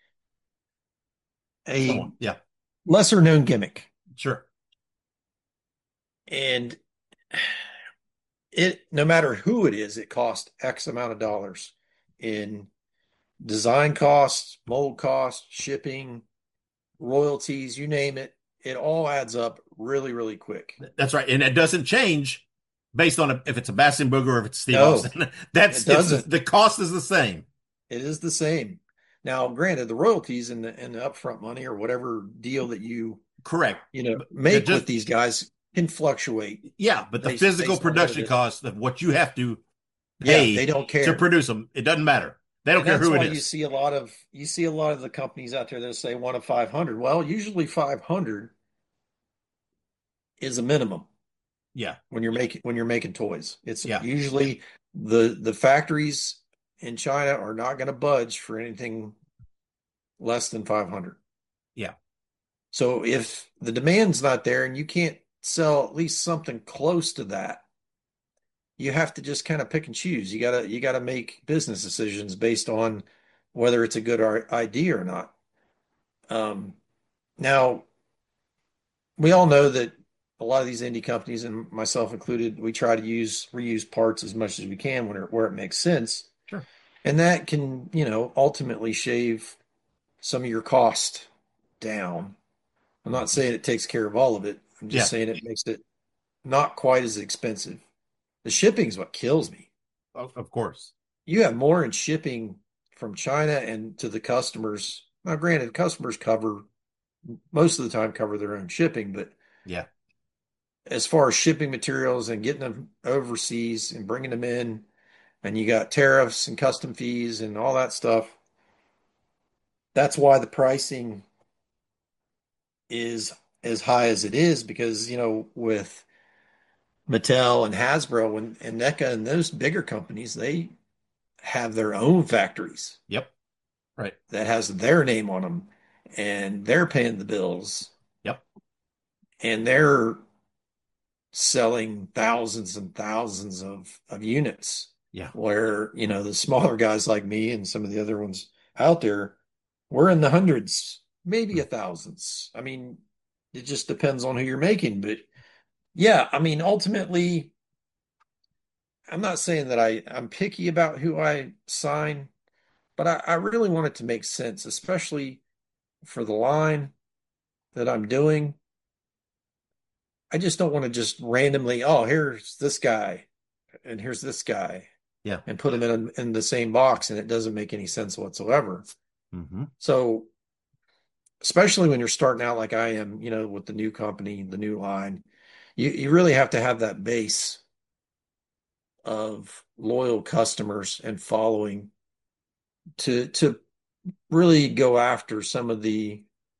a Someone. Yeah. lesser known gimmick. Sure. And it, no matter who it is, it costs X amount of dollars in design costs, mold costs, shipping, royalties, you name it. It all adds up really, really quick. That's right. And it doesn't change based on a, if it's a Bastion Booger or if it's Steve No, Austin. That's it doesn't. it's, the cost is the same. It is the same. Now, granted, the royalties and the and the upfront money or whatever deal that you Correct. you know make just- with these guys can fluctuate. Yeah, but the Based- physical based on what production it is. cost of what you have to pay Yeah, they don't care. to produce them, it doesn't matter. They don't And care that's who it why is. you see a lot of you see a lot of the companies out there that say one of five hundred. Well, usually five hundred is a minimum Yeah. when you're making when you're making toys. It's Yeah. usually the the factories in China are not going to budge for anything less than five hundred. Yeah. So if the demand's not there and you can't sell at least something close to that, you have to just kind of pick and choose. You gotta you gotta make business decisions based on whether it's a good ar- idea or not. Um, now we all know that a lot of these indie companies, and myself included, we try to use reuse parts as much as we can when it, where it makes sense. Sure. And that can, you know, ultimately shave some of your cost down. I'm not saying it takes care of all of it. I'm just Yeah. saying it makes it not quite as expensive. The shipping is what kills me. Of, of course. You have more in shipping from China and to the customers. Now, granted, customers cover most of the time cover their own shipping, but Yeah. as far as shipping materials and getting them overseas and bringing them in, and you got tariffs and custom fees and all that stuff. That's why the pricing is as high as it is, because, you know, with Mattel and Hasbro and, and NECA and those bigger companies, they have their own factories. Yep. Right. That has their name on them, and they're paying the bills. Yep. And they're selling thousands and thousands of, of units. Yeah. Where, you know, the smaller guys like me and some of the other ones out there, we're in the hundreds, maybe a thousands. I mean, it just depends on who you're making. But yeah, I mean, ultimately, I'm not saying that I, I'm picky about who I sign, but I, I really want it to make sense, especially for the line that I'm doing. I just don't want to just randomly, oh, here's this guy and here's this guy. Yeah. And put them in, a, in the same box, and it doesn't make any sense whatsoever. Mm-hmm. So, especially when you're starting out like I am, you know, with the new company, the new line, you, you really have to have that base of loyal customers and following to to really go after some of the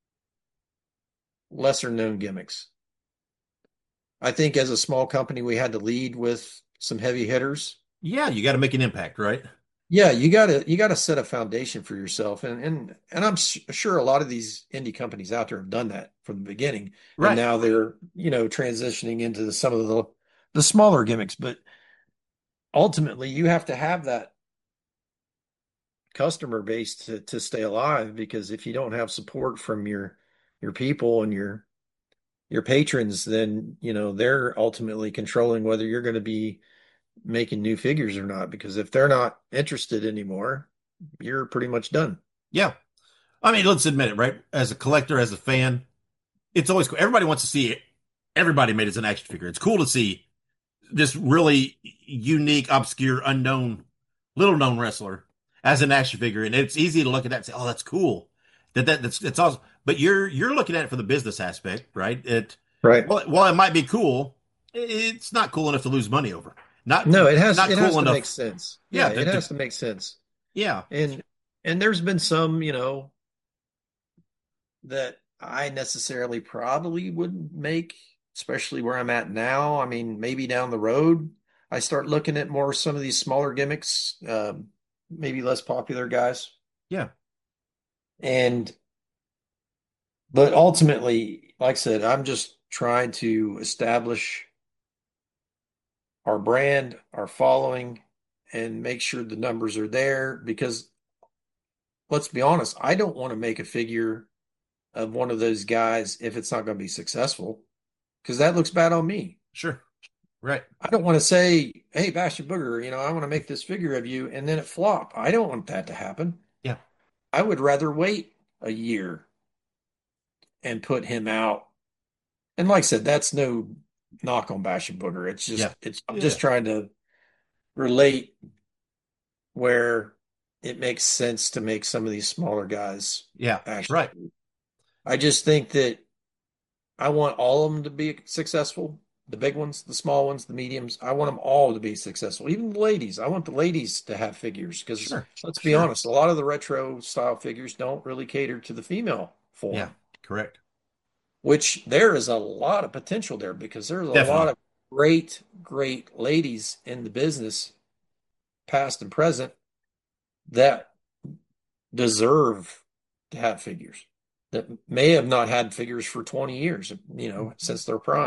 lesser known gimmicks. I think as a small company, we had to lead with some heavy hitters. Yeah, you got to make an impact, right? Yeah, you gotta you gotta set a foundation for yourself, and and and I'm sure a lot of these indie companies out there have done that from the beginning, Right. and now they're, you know, transitioning into the, some of the the smaller gimmicks. But ultimately, you have to have that customer base to to stay alive, because if you don't have support from your your people and your your patrons, then, you know, they're ultimately controlling whether you're going to be making new figures or not, because if they're not interested anymore, you're pretty much done. Yeah. I mean, let's admit it, right? As a collector, as a fan, it's always cool. Everybody wants to see everybody made as an action figure. It's cool to see this really unique, obscure, unknown, little known wrestler as an action figure. And it's easy to look at that and say, oh, that's cool. That, that that's, that's awesome. But you're, you're looking at it from the business aspect, right? It, right. Well, while it might be cool, it's not cool enough to lose money over. Not no, it has not it cool has to enough. make sense. Yeah, Yeah, it to, has to make sense. Yeah, and and there's been some, you know, that I necessarily probably wouldn't make, especially where I'm at now. I mean, maybe down the road, I start looking at more some of these smaller gimmicks, um, maybe less popular guys. Yeah, and but ultimately, like I said, I'm just trying to establish our brand, our following, and make sure the numbers are there, because let's be honest, I don't want to make a figure of one of those guys if it's not going to be successful, because that looks bad on me. Sure. Right. I don't want to say, hey, Bastion Booger, you know, I want to make this figure of you, and then it flop. I don't want that to happen. Yeah. I would rather wait a year and put him out. And like I said, that's no knock on Bastion Booger. It's just, Yeah. it's, I'm Yeah. just trying to relate where it makes sense to make some of these smaller guys. Yeah. Actually. Right. I just think that I want all of them to be successful. The big ones, the small ones, the mediums. I want them all to be successful. Even the ladies. I want the ladies to have figures, because Sure. let's be Sure. honest, a lot of the retro style figures don't really cater to the female form. Yeah. Correct. Which there is a lot of potential there, because there's a Definitely. lot of great, great ladies in the business, past and present, that deserve to have figures, that may have not had figures for twenty years, you know, since their prime.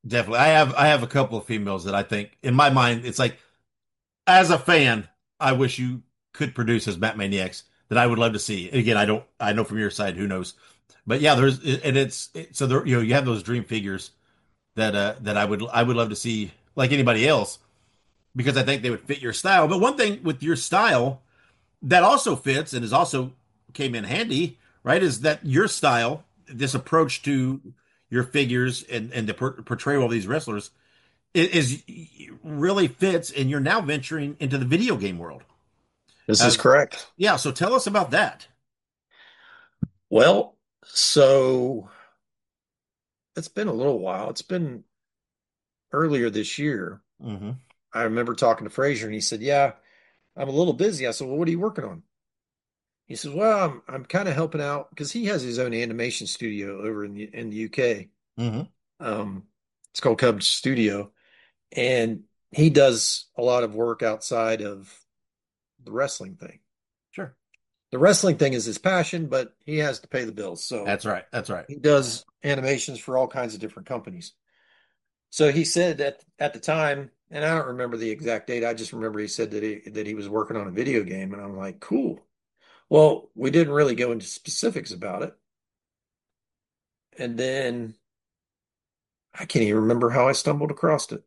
Definitely. I have I have a couple of females that I think in my mind it's like as a fan, I wish you could produce as Matt Maniacs that I would love to see. Again, I don't I know from your side, who knows. But yeah, there's and it's it, so there you know you have those dream figures that uh that I would I would love to see like anybody else because I think they would fit your style. But one thing with your style that also fits and is also came in handy, right, is that your style, this approach to your figures and and the per- portrayal of these wrestlers is, is really fits, and you're now venturing into the video game world. This is Uh, correct. yeah, so tell us about that. Well, so it's been a little while. It's been earlier this year. Mm-hmm. I remember talking to Frazier and he said, "Yeah, I'm a little busy." I said, "Well, what are you working on?" He says, "Well, I'm I'm kind of helping out because he has his own animation studio over in the in the U K. Mm-hmm. Um, it's called Cub Studio, and he does a lot of work outside of the wrestling thing. Sure. The wrestling thing is his passion, but he has to pay the bills. So That's right. That's right. he does animations for all kinds of different companies. So he said that at the time, and I don't remember the exact date. I just remember he said that he that he was working on a video game, and I'm like, cool. Well, we didn't really go into specifics about it. And then I can't even remember how I stumbled across it.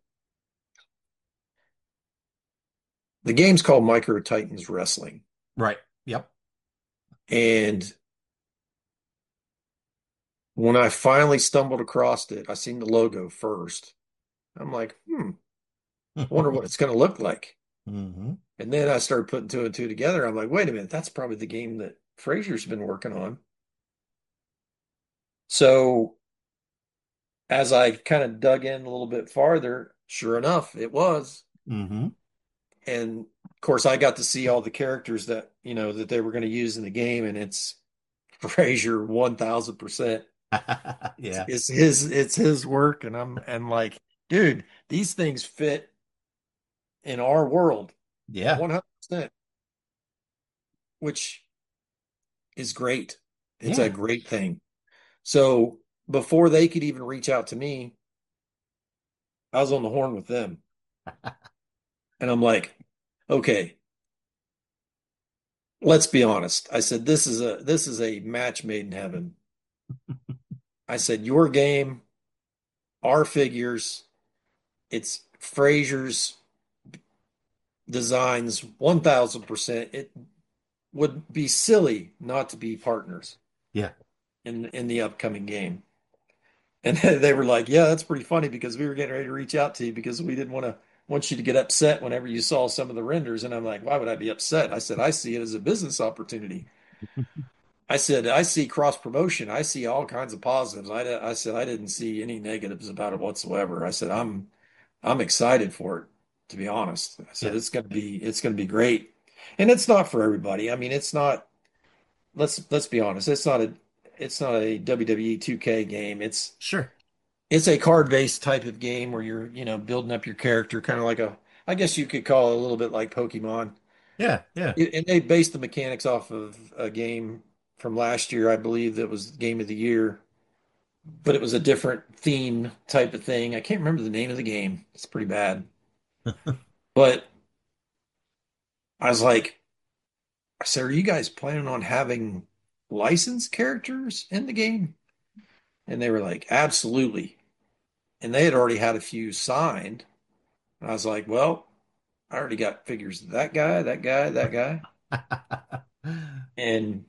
The game's called Micro Titans Wrestling. Right. Yep. And when I finally stumbled across it, I seen the logo first. I'm like, hmm, I wonder what it's going to look like. Mm-hmm. And then I started putting two and two together. I'm like, wait a minute, that's probably the game that Frazier's been working on. So as I kind of dug in a little bit farther, sure enough, it was. Mm-hmm. And of course, I got to see all the characters that, you know, that they were going to use in the game, and it's Frazier one thousand percent. Yeah. It's his it's his work, and I'm and like, dude, these things fit in our world. Yeah. one hundred percent. Which is great. It's Yeah. a great thing. So before they could even reach out to me, I was on the horn with them. And I'm like, okay, let's be honest. I said, this is a this is a match made in heaven. I said, your game, our figures, it's Frazier's designs one thousand percent. It would be silly not to be partners. Yeah. In in the upcoming game. And they were like, yeah, that's pretty funny because we were getting ready to reach out to you because we didn't want to want you to get upset whenever you saw some of the renders. And I'm like, why would I be upset? I said, I see it as a business opportunity. I said, I see cross promotion. I see all kinds of positives. I, I said, I didn't see any negatives about it whatsoever. I said, I'm, I'm excited for it, to be honest. I said, Yeah. it's going to be, it's going to be great. And it's not for everybody. I mean, it's not, let's, let's be honest. It's not a, it's not a W W E two K game. It's, Sure. it's a card-based type of game where you're, you know, building up your character, kind of like a, I guess you could call it a little bit like Pokemon. Yeah. Yeah. And they based the mechanics off of a game from last year, I believe, that was Game of the Year, but it was a different theme type of thing. I can't remember the name of the game. It's pretty bad. But I was like, I said, are you guys planning on having licensed characters in the game? And they were like, absolutely. And they had already had a few signed. And I was like, well, I already got figures of that guy, that guy, that guy. And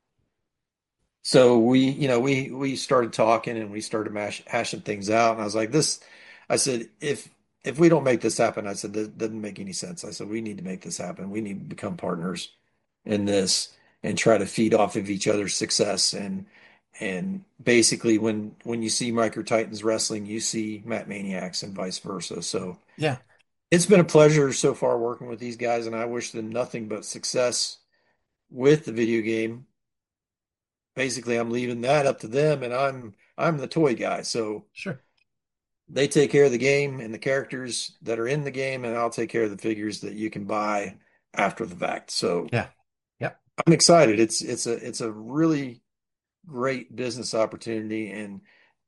so we, you know, we we started talking and we started mash, hashing things out. And I was like, this, I said, if if we don't make this happen, I said, that doesn't make any sense. I said, we need to make this happen. We need to become partners in this and try to feed off of each other's success. And and basically when when you see Micro Titans Wrestling, you see Matt Maniacs and vice versa. So Yeah. it's been a pleasure so far working with these guys, and I wish them nothing but success with the video game. Basically, I'm leaving that up to them, and I'm I'm the toy guy. So Sure. they take care of the game and the characters that are in the game, and I'll take care of the figures that you can buy after the fact. So Yeah. Yeah. I'm excited. It's it's a it's a really great business opportunity, and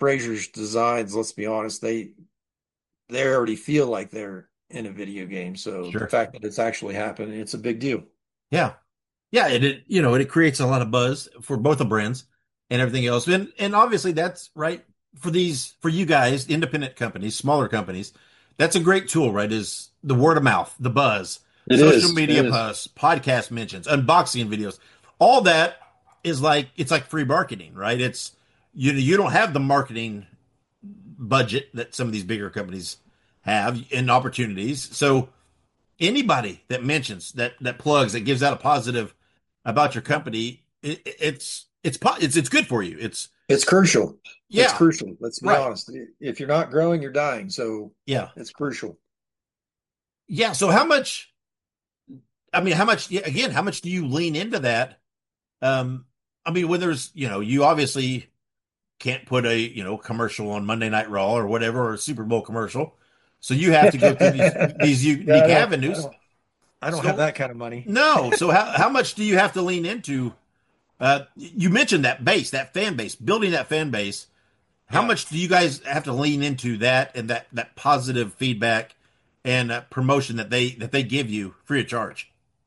Frazier's designs, let's be honest, they they already feel like they're in a video game. So Sure. the fact that it's actually happening, it's a big deal. Yeah. Yeah. And it, you know, it creates a lot of buzz for both the brands and everything else. And, and obviously that's right for these, for you guys, independent companies, smaller companies. That's a great tool, right? Is the word of mouth, the buzz, It social is. media It is. posts, podcast mentions, unboxing videos, all that is like, it's like free marketing, right? It's, you you don't have the marketing budget that some of these bigger companies have and opportunities. So anybody that mentions that, that plugs, that gives out a positive about your company, it, it's, it's, po- it's, it's good for you. It's, It's crucial. yeah, It's crucial. Let's be Right. honest. If you're not growing, you're dying. So yeah. it's crucial. Yeah. So how much, I mean, how much, yeah, again, how much do you lean into that? Um, I mean, when there's, you know, you obviously can't put a, you know, commercial on Monday Night Raw or whatever, or a Super Bowl commercial. So you have to go through these, these unique Yeah, I don't- avenues. I don't, I don't So- have that kind of money. No. So how, how much do you have to lean into? Uh, you mentioned that base, that fan base, building that fan base. How Yeah. much do you guys have to lean into that and that, that positive feedback and uh, promotion that they, that they give you free of charge?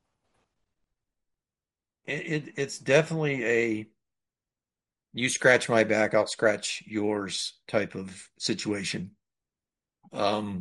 It, it it's definitely a you scratch my back, I'll scratch yours type of situation. Um,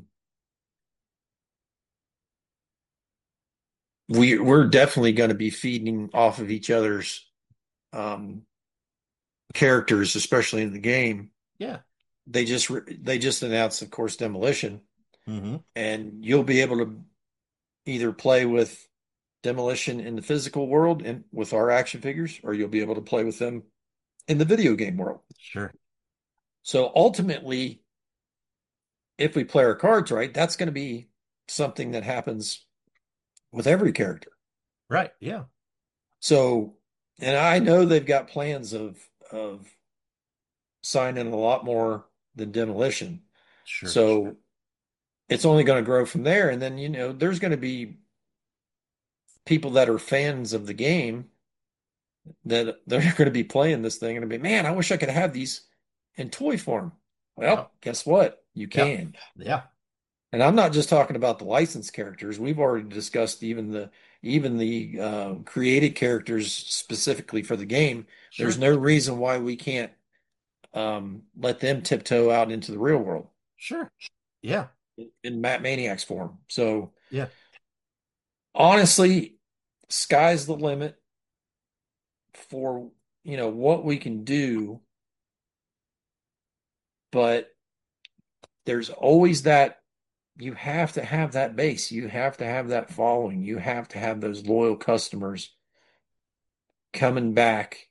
we we're definitely going to be feeding off of each other's um characters, especially in the game. Yeah. They just re- they just announced, of course, Demolition, Mm-hmm. and you'll be able to either play with Demolition in the physical world and with our action figures, or you'll be able to play with them in the video game world. Sure. So ultimately, if we play our cards right, that's going to be something that happens with every character. Right. Yeah. So, and I know they've got plans of of signing a lot more than Demolition. Sure. So it's only going to grow from there. And then, you know, there's going to be people that are fans of the game that they're going to be playing this thing and be, man, I wish I could have these in toy form. Well, Yeah. guess what? You Yeah. can. Yeah. And I'm not just talking about the licensed characters. We've already discussed even the even the uh, created characters specifically for the game. Sure. There's no reason why we can't um, let them tiptoe out into the real world Sure. Yeah. in, in Matt Maniac's form. So Yeah. honestly, sky's the limit for, you know, what we can do. But there's always that, you have to have that base. You have to have that following. You have to have those loyal customers coming back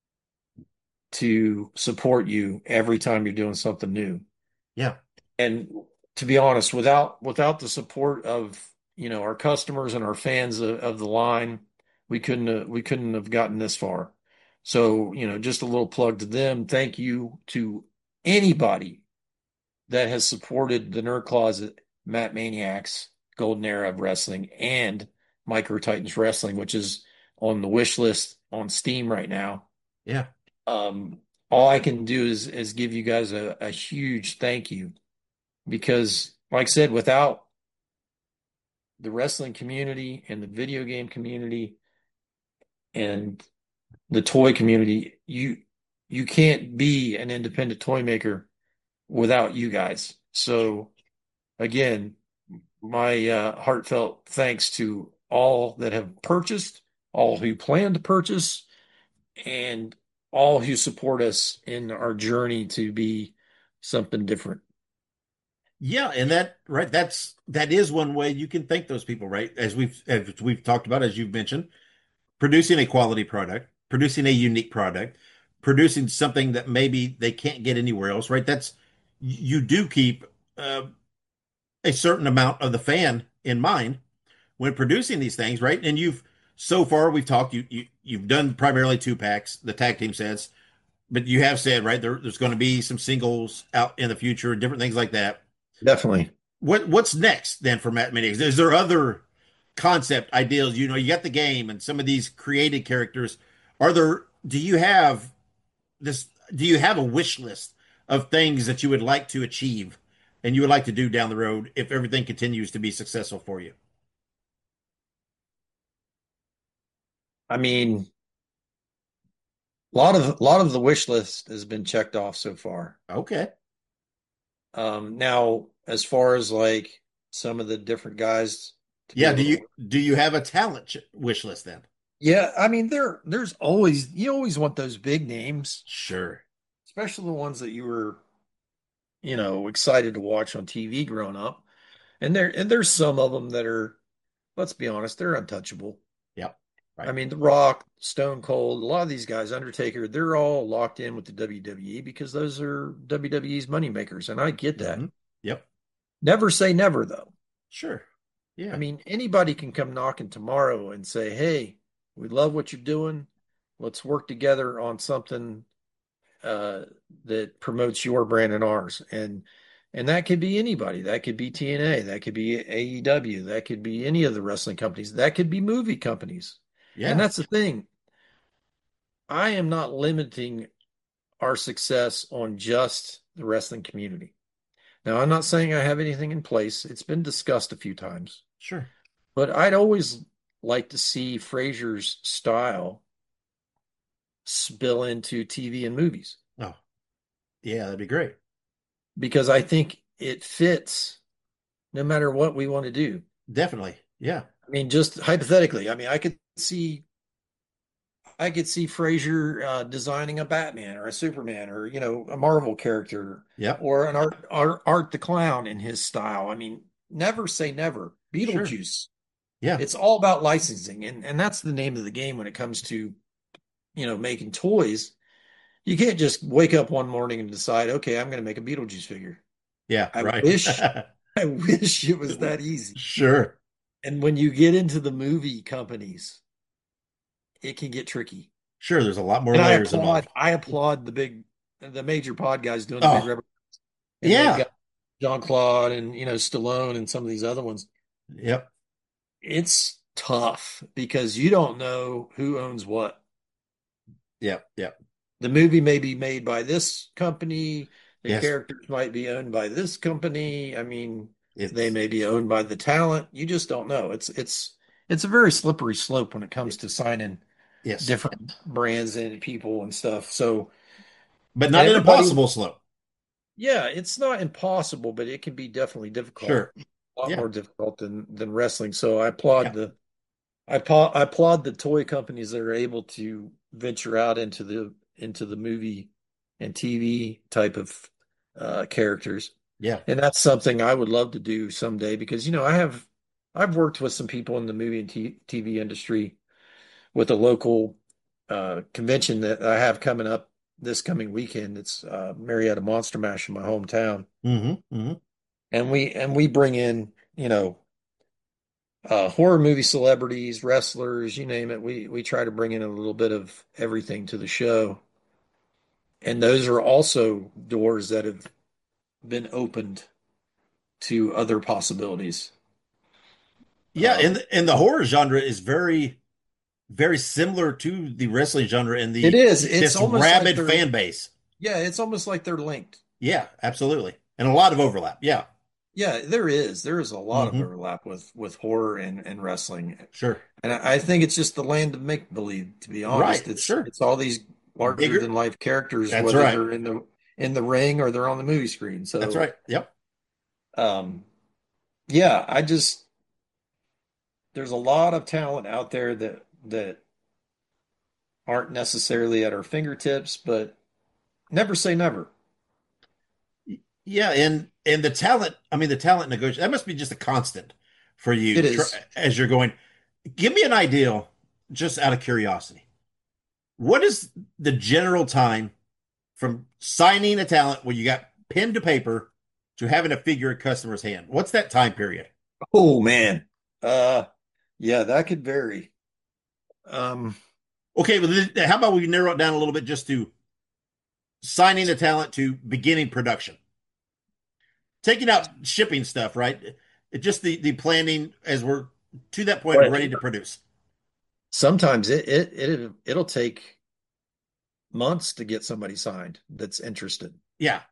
to support you every time you're doing something new. Yeah. And to be honest, without without the support of, you know, our customers and our fans of, of the line, we couldn't have, we couldn't have gotten this far. So, you know, just a little plug to them. Thank you to anybody that has supported the Nerd Closet, Matt Maniacs, Golden Era of Wrestling, and Micro Titans Wrestling, which is on the wish list on Steam right now. Yeah. Um, all I can do is is give you guys a, a huge thank you, because, like I said, without the wrestling community and the video game community and the toy community, you you can't be an independent toy maker without you guys. So again, my uh, heartfelt thanks to all that have purchased, all who plan to purchase, and all who support us in our journey to be something different. Yeah, and that right, that's that is one way you can thank those people, right? As we've as we've talked about, as you've mentioned, producing a quality product, producing a unique product, producing something that maybe they can't get anywhere else, right? That's you do keep uh, a certain amount of the fan in mind when producing these things, right? And you've so far we've talked you you you've done primarily two packs, the tag team sets, but you have said right there there's going to be some singles out in the future and different things like that. Definitely. What what's next then for Matt Maniacs? Is there other concept ideas? You know, you got the game and some of these created characters. Are there? Do you have this? Do you have a wish list of things that you would like to achieve and you would like to do down the road if everything continues to be successful for you? I mean, a lot of a lot of the wish list has been checked off so far. Okay. Um, now, as far as like some of the different guys, to be Yeah. able Do to you work- do you have a talent ch- wish list then? yeah, I mean, there there's always you always want those big names, Sure. especially the ones that you were, you know, excited to watch on T V growing up. And there and there's some of them that are, let's be honest, they're untouchable. Yep. I Right. mean, The Rock, Stone Cold, a lot of these guys, Undertaker, they're all locked in with the W W E because those are W W E's moneymakers, and I get that. Mhm. Yep. Never say never, though. Sure. Yeah. I mean, anybody can come knocking tomorrow and say, "Hey, we love what you're doing. Let's work together on something uh, that promotes your brand and ours." And and that could be anybody. That could be T N A. That could be A E W. That could be any of the wrestling companies. That could be movie companies. Yeah. And that's the thing. I am not limiting our success on just the wrestling community. Now, I'm not saying I have anything in place. It's been discussed a few times, Sure. but I'd always like to see Frazier's style spill into T V and movies Oh, yeah, that'd be great. because I think it fits no matter what we want to do. Definitely. Yeah. I mean, just hypothetically, I mean, I could see I could see Frazier uh, designing a Batman or a Superman or, you know, a Marvel character Yep. or an Art, Art Art the Clown in his style. I mean, never say never. Sure. Beetlejuice. Yeah. It's all about licensing, and and that's the name of the game when it comes to, you know, making toys. You can't just wake up one morning and decide, okay, I'm going to make a Beetlejuice figure. Yeah. I Right. wish I wish it was that easy. Sure. And when you get into the movie companies, it can get tricky. Sure. There's a lot more And I layers applaud, involved. I applaud the big, the major pod guys doing the Oh, big rubber. And they've yeah. got Jean Claude and, you know, Stallone and some of these other ones. Yep. It's tough because you don't know who owns what. Yep. Yep. The movie may be made by this company. The Yes. characters might be owned by this company. I mean, It's they may be owned by the talent. You just don't know. It's it's it's a very slippery slope when it comes to signing yes, different brands and people and stuff. So but not an everybody, impossible slope. yeah, it's not impossible, but it can be definitely difficult. Sure. A lot Yeah. more difficult than than wrestling. So I applaud Yeah. the I applaud, I applaud the toy companies that are able to venture out into the into the movie and T V type of uh, characters. Yeah. And that's something I would love to do someday because, you know, I have, I've worked with some people in the movie and t- TV industry with a local uh, convention that I have coming up this coming weekend. It's uh, Marietta Monster Mash in my hometown. Mm-hmm. Mm-hmm. And we, and we bring in, you know, uh, horror movie celebrities, wrestlers, you name it. We, we try to bring in a little bit of everything to the show. And those are also doors that have been opened to other possibilities. Yeah, Um, and the, and the horror genre is very, very similar to the wrestling genre in the It is. It's this almost like rabid they're- fan base. Yeah, it's almost like they're linked. Yeah, absolutely, and a lot of overlap. Yeah, Yeah, there is. There is a lot Mhm. of overlap with with horror and, and wrestling. sure. And I, I think it's just the land of make believe, to be honest. Right, It's sure. it's all these larger Bigger- than life characters, That's whether right. they're in the in the ring or they're on the movie screen. So That's right. Yep. um yeah, I just there's a lot of talent out there that that aren't necessarily at our fingertips, but never say never. Yeah, and and the talent. I mean, the talent negotiation. That must be just a constant for you. It is. tr- as you're going. Give me an idea, just out of curiosity. What is the general time from signing a talent when you got pen to paper to having a figure in customer's hand? What's that time period? Oh man. Uh yeah, that could vary. Um Okay, well, then, how about we narrow it down a little bit just to signing a talent to beginning production? Taking out shipping stuff, right? It just the, the planning as we're to that point, Right. ready to produce. sometimes it it, it it'll take months to get somebody signed that's interested. Yeah,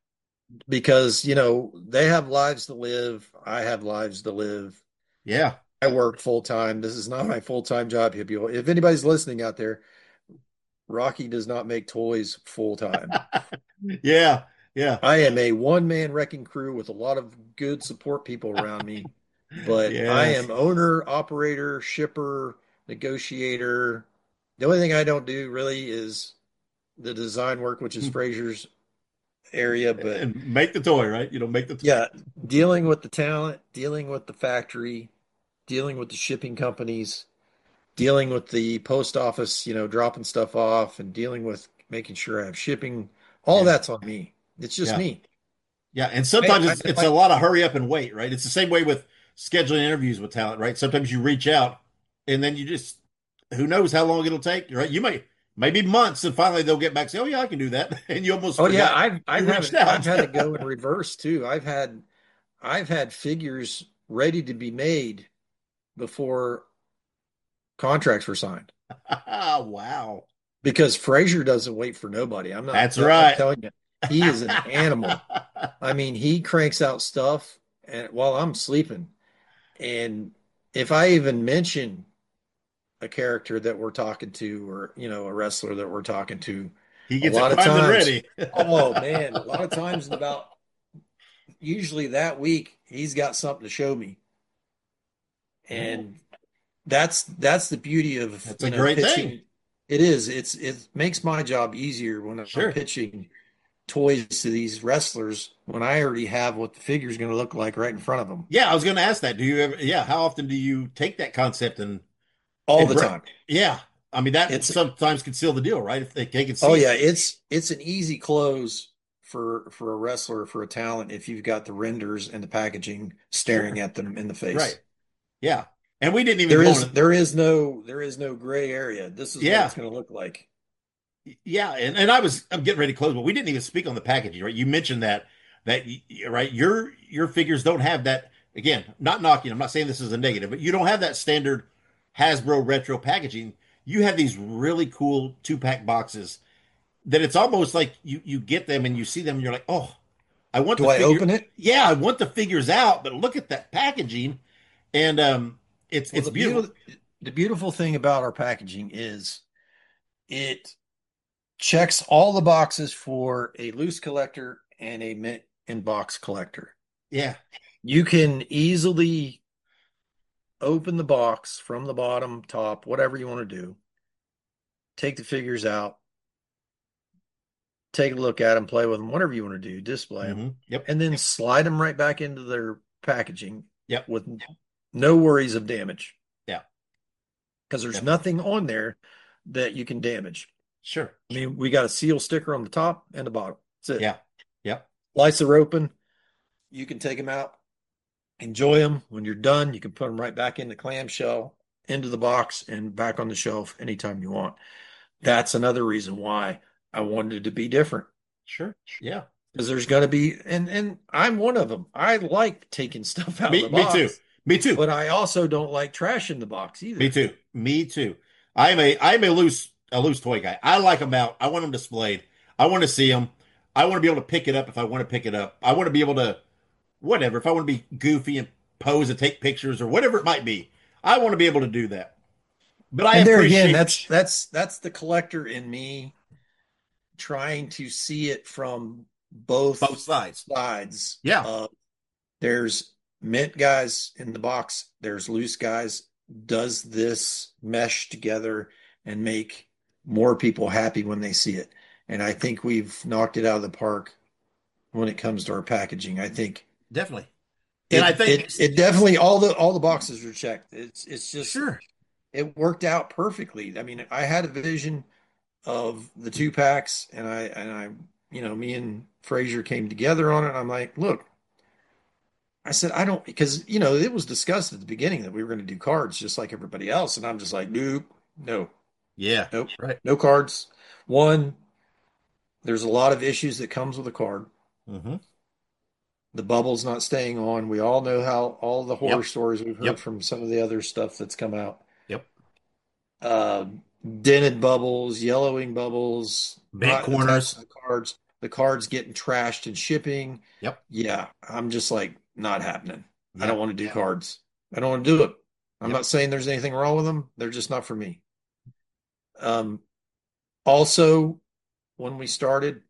because, you know, they have lives to live. I have lives to live. Yeah. I work full time. This is not my full time job. If anybody's listening out there, Rocky does not make toys full time. Yeah. Yeah. I am a one man wrecking crew with a lot of good support people around me, but Yes. I am owner, operator, shipper, negotiator. The only thing I don't do really is the design work, which is Fraser's area, but And make the toy, right? You know, make the toy. yeah, dealing with the talent, dealing with the factory, dealing with the shipping companies, dealing with the post office, you know, dropping stuff off and dealing with making sure I have shipping. All Yeah. that's on me. It's just Yeah. me. Yeah, and sometimes I- it's I- it's a lot of hurry up and wait, right? It's the same way with scheduling interviews with talent, right? Sometimes you reach out and then you just who knows how long it'll take, right? You may maybe months and finally they'll get back and say, "Oh yeah, I can do that." And you almost Oh yeah, forgot I've I've you had reached it, out. I've had to go in reverse too. I've had I've had figures ready to be made before contracts were signed Wow. because Fraser doesn't wait for nobody. I'm not. That's I'm right. telling you, he is an animal. I mean, he cranks out stuff and while I'm sleeping. And if I even mention a character that we're talking to, or you know, a wrestler that we're talking to, He a gets lot it of primed and times, ready. oh man, a lot of times in about usually that week, he's got something to show me. And that's that's the beauty of That's you a know, great pitching. thing. It is. It's it makes my job easier when I'm Sure. pitching toys to these wrestlers when I already have what the figure's going to look like right in front of them. Yeah, I was going to ask that. Do you ever? Yeah, how often do you take that concept and All and the br- time. Yeah, I mean that It's sometimes can seal the deal, right? If they, they can see. oh it. yeah, it's it's an easy close for for a wrestler, for a talent, if you've got the renders and the packaging staring Sure. at them in the face. Right. Yeah, and we didn't even There go is into- there is no there is no gray area. This is Yeah. what it's going to look like. Yeah, and, and I was I'm getting ready to close, but we didn't even speak on the packaging, right? You mentioned that that y- right your your figures don't have that again, not knocking, I'm not saying this is a negative, but you don't have that standard Hasbro retro packaging. You have these really cool two-pack boxes that it's almost like you you get them and you see them and you're like, "Oh, I want Do the I figure- open it? Yeah, I want the figures out, but look at that packaging." And um it's Well, it's the beautiful. beautiful the beautiful thing about our packaging is it checks all the boxes for a loose collector and a mint in box collector. Yeah. You can easily open the box from the bottom, top, whatever you want to do. Take the figures out. Take a look at them, play with them, whatever you want to do, display them, Mhm. Yep. and then slide them right back into their packaging. Yep. With no worries of damage. Yeah. Because there's Yep. nothing on there that you can damage. Sure. I mean, we got a seal sticker on the top and the bottom. That's it. Yeah. Yep. Lights are open. You can take them out, enjoy them. When you're done, you can put them right back in the clamshell, into the box, and back on the shelf anytime you want. That's another reason why I wanted it to be different. Sure. Yeah. Because there's going to be, and and I'm one of them. I like taking stuff out Me, of the me box. too. Me too. But I also don't like trash in the box either. Me too. Me too. I'm a I'm a loose a loose toy guy. I like them out. I want them displayed. I want to see them. I want to be able to pick it up if I want to pick it up. I want to be able to whatever if I want to be goofy and pose and take pictures or whatever it might be. I want to be able to do that. But I And there appreciate again, that's that's that's the collector in me trying to see it from both both sides. sides. Yeah. Uh, there's mint guys in the box. There's loose guys. Does this mesh together and make more people happy when they see it? And I think we've knocked it out of the park when it comes to our packaging. I think Definitely. it, And I think it, it definitely all the all the boxes are checked. It's it's just sure. It worked out perfectly. I mean, I had a vision of the two packs, and I and I, you know, me and Fraser came together on it. And I'm like, look, I said, I don't, because you know, it was discussed at the beginning that we were going to do cards just like everybody else, and I'm just like, nope, no, Yeah. nope, Right. no cards. One, there's a lot of issues that comes with a card. Mm-hmm. The bubble's not staying on. We all know how all the horror Yep. stories we've heard Yep. from some of the other stuff that's come out. Yep. Uh, dented bubbles, yellowing bubbles, Bent not corners. attached to the cards. the cards getting trashed and shipping. Yep. Yeah, I'm just like, not happening. I Yep. don't want to do yep. cards. I don't want to do it. I'm Yep. not saying there's anything wrong with them. They're just not for me. Um, also, when we started,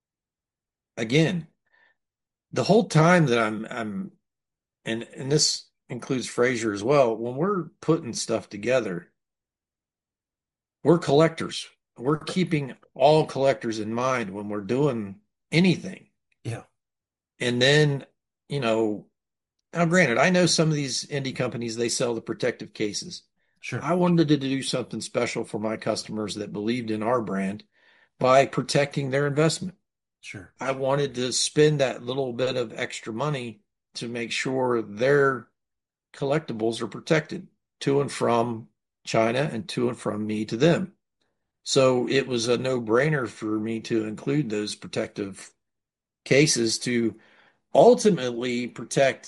again, the whole time that I'm, I'm, and and this includes Frazier as well. When we're putting stuff together, we're collectors. We're keeping all collectors in mind when we're doing anything. Yeah. And then, you know, now granted, I know some of these indie companies, they sell the protective cases. Sure. I wanted to do something special for my customers that believed in our brand by protecting their investment. Sure. I wanted to spend that little bit of extra money to make sure their collectibles are protected to and from China and to and from me to them. So it was a no-brainer for me to include those protective cases to ultimately protect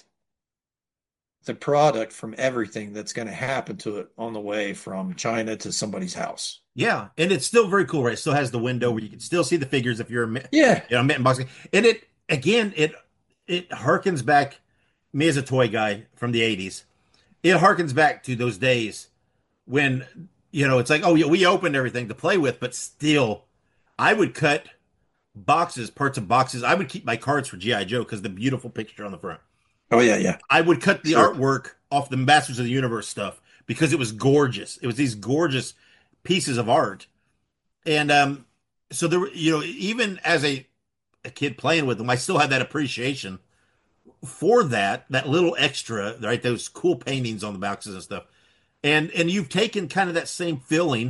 the product from everything that's going to happen to it on the way from China to somebody's house. Yeah, and it's still very cool, right? It still has the window where you can still see the figures if you're a yeah, you know, mitten boxing. And it again, it it harkens back me as a toy guy from the eighties. It harkens back to those days when, you know, it's like, oh yeah, we opened everything to play with, but still, I would cut boxes, parts of boxes. I would keep my cards for G I. Joe because the beautiful picture on the front. Oh yeah, yeah. I would cut the sure. artwork off the Masters of the Universe stuff because it was gorgeous. It was these gorgeous pieces of art. And um, so there were, you know, even as a, a kid playing with them, I still had that appreciation for that, that little extra, right? Those cool paintings on the boxes and stuff. And and you've taken kind of that same feeling,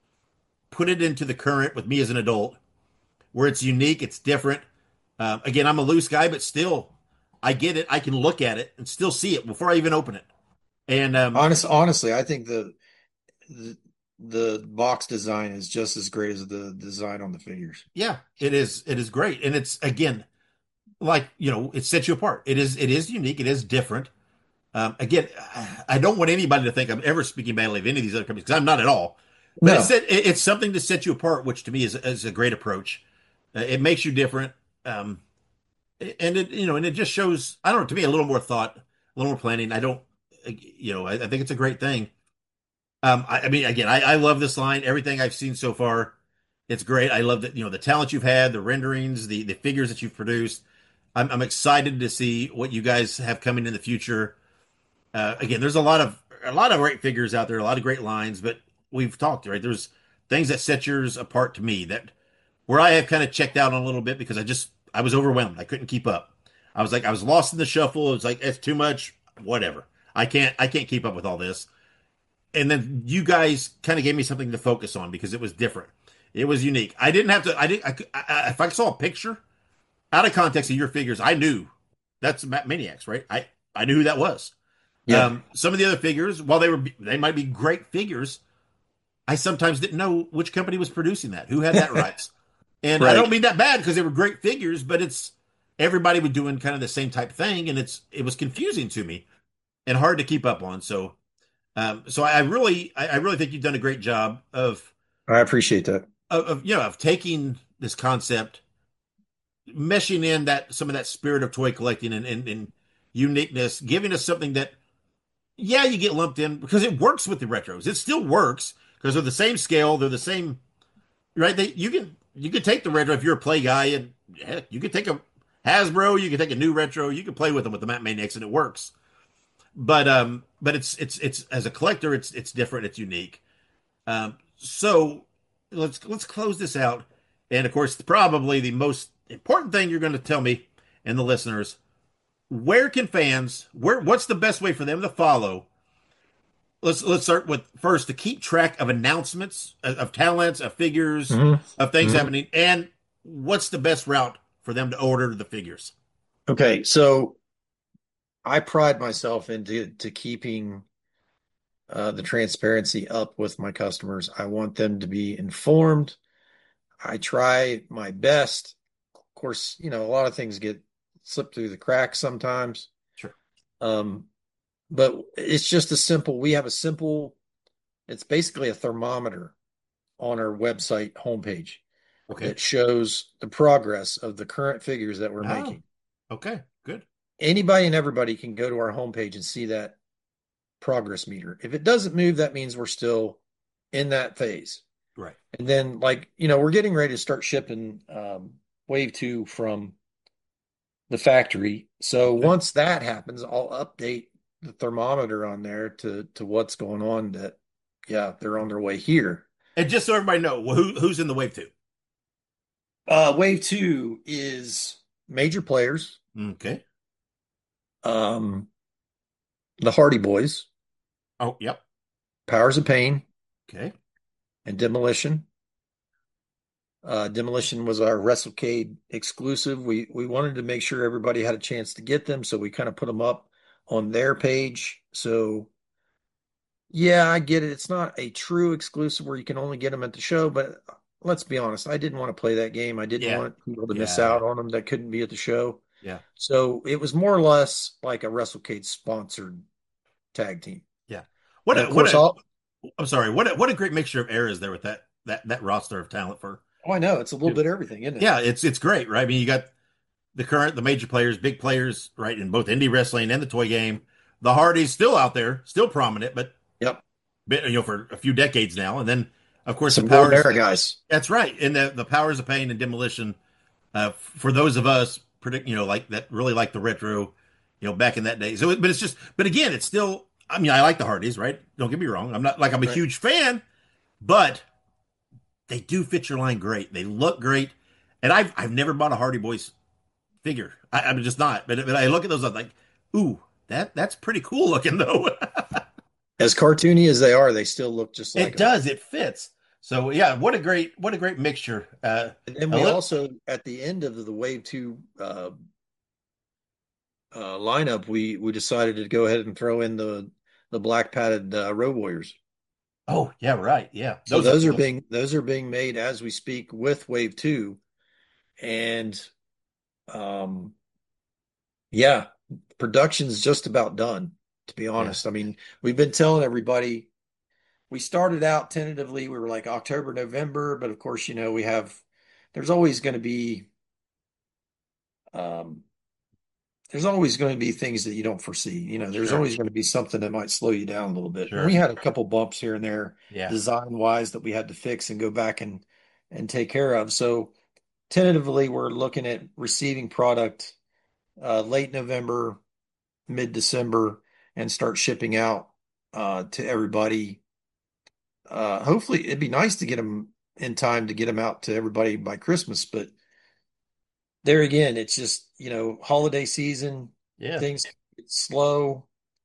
put it into the current with me as an adult, where it's unique, it's different. Um, again, I'm a loose guy, but still, I get it. I can look at it and still see it before I even open it. And um, Honest, honestly, I think the, the the box design is just as great as the design on the figures. Yeah, it is. It is great, and it's again, like you know, it sets you apart. It is. It is unique. It is different. Um, again, I don't want anybody to think I'm ever speaking badly of any of these other companies because I'm not at all. But no. it's, it, it's something to set you apart, which to me is, is a great approach. Uh, it makes you different. Um, and it, you know, and it just shows, I don't know, to me, a little more thought, a little more planning. I don't, you know, I, I think it's a great thing. Um, I, I mean, again, I, I love this line. Everything I've seen so far, it's great. I love that, you know, the talent you've had, the renderings, the, the figures that you've produced. I'm, I'm excited to see what you guys have coming in the future. Uh, again, there's a lot of, a lot of great figures out there, a lot of great lines, but we've talked, right? There's things that set yours apart to me that where I have kind of checked out on a little bit because I just, I was overwhelmed. I couldn't keep up. I was like, I was lost in the shuffle. It was like, it's too much, whatever. I can't, I can't keep up with all this. And then you guys kind of gave me something to focus on because it was different. It was unique. I didn't have to, I didn't, I, I, if I saw a picture out of context of your figures, I knew that's Maniacs, right? I, I knew who that was. Yeah. Um, some of the other figures, while they were, they might be great figures, I sometimes didn't know which company was producing that, who had that rights. And right. I don't mean that bad because they were great figures, but it's everybody was doing kind of the same type thing, and it's it was confusing to me and hard to keep up on. So, um, so I really, I, I really think you've done a great job of. I appreciate that. Of, of you know of taking this concept, meshing in that some of that spirit of toy collecting and, and, and uniqueness, giving us something that. Yeah, you get lumped in because it works with the retros. It still works because they're the same scale. They're the same, right? They you can you can take the retro if you're a play guy, and heck, you can take a Hasbro, you can take a new retro, you can play with them with the Matt Maniacs, and it works. But um, but it's it's it's as a collector, it's it's different, it's unique. Um, so let's let's close this out, and of course, probably the most important thing you're going to tell me and the listeners. Where can fans, where, what's the best way for them to follow? Let's, let's start with first to keep track of announcements of, of talents, of figures, mm-hmm. of things mm-hmm. happening. And what's the best route for them to order the figures? Okay. So I pride myself into to keeping uh, the transparency up with my customers. I want them to be informed. I try my best. Of course, you know, a lot of things get slip through the cracks sometimes. Sure. Um, but it's just a simple, we have a simple, it's basically a thermometer on our website homepage. Okay. that shows the progress of the current figures that we're Oh, making. okay, good. Anybody and everybody can go to our homepage and see that progress meter. If it doesn't move, that means we're still in that phase. Right. And then, like, you know, we're getting ready to start shipping um, Wave two from the factory. So Okay. once that happens, I'll update the thermometer on there to to what's going on, that, yeah, they're on their way here. And just so everybody know, who who's in the wave two? Uh, Wave two is major players, Okay. um, the Hardy Boys, Oh, yep. Powers of Pain, Okay. and Demolition. Uh, Demolition was our WrestleCade exclusive. We we wanted to make sure everybody had a chance to get them, so we kind of put them up on their page. So, yeah, I get it. It's not a true exclusive where you can only get them at the show, but let's be honest, I didn't want to play that game. I didn't Yeah. want people to miss Yeah. out on them that couldn't be at the show. Yeah. So it was more or less like a WrestleCade sponsored tag team. Yeah. What And a, of what course, a, all I'm sorry. What a, what a great mixture of eras there with that that that roster of talent for. oh, I know it's a little bit of everything, isn't it? Yeah, it's it's great, right? I mean, you got the current, the major players, big players, right, in both indie wrestling and the toy game. The Hardys still out there, still prominent, but Yep. bit, you know, for a few decades now. And then, of course, Some the powers. Gold Era guys. That's right, and the the Powers of Pain and Demolition. Uh, for those of us, predict, you know, like that, really like the retro, you know, back in that day. So, but it's just, but again, it's still. I mean, I like the Hardys, right? Don't get me wrong. I'm not like I'm a Right. huge fan, but they do fit your line great. They look great, and I've I've never bought a Hardy Boys figure. I, I'm just not. But, but I look at those, I'm like, ooh, that that's pretty cool looking though. As cartoony as they are, they still look just like It them. does. It fits. So yeah, what a great what a great mixture. Uh, And then we I love- also, at the end of the Wave Two uh, uh, lineup, we we decided to go ahead and throw in the the black padded uh, Road Warriors. oh yeah, right, yeah. So those are cool. being those are being made as we speak with Wave Two, and um, yeah, production's just about done. To be honest, I mean, we've been telling everybody. We started out tentatively. We were like October, November, but of course, you know, we have. There's always going to be. Um, there's always going to be things that you don't foresee. You know, there's Sure. always going to be something that might slow you down a little bit. Sure. And we had a couple bumps here and there, Yeah. design wise, that we had to fix and go back and and take care of. So tentatively, we're looking at receiving product uh, late November, mid December, and start shipping out uh, to everybody. Uh, hopefully, it'd be nice to get them in time to get them out to everybody by Christmas, but there again, it's just, you know, holiday season, Yeah. things get slow.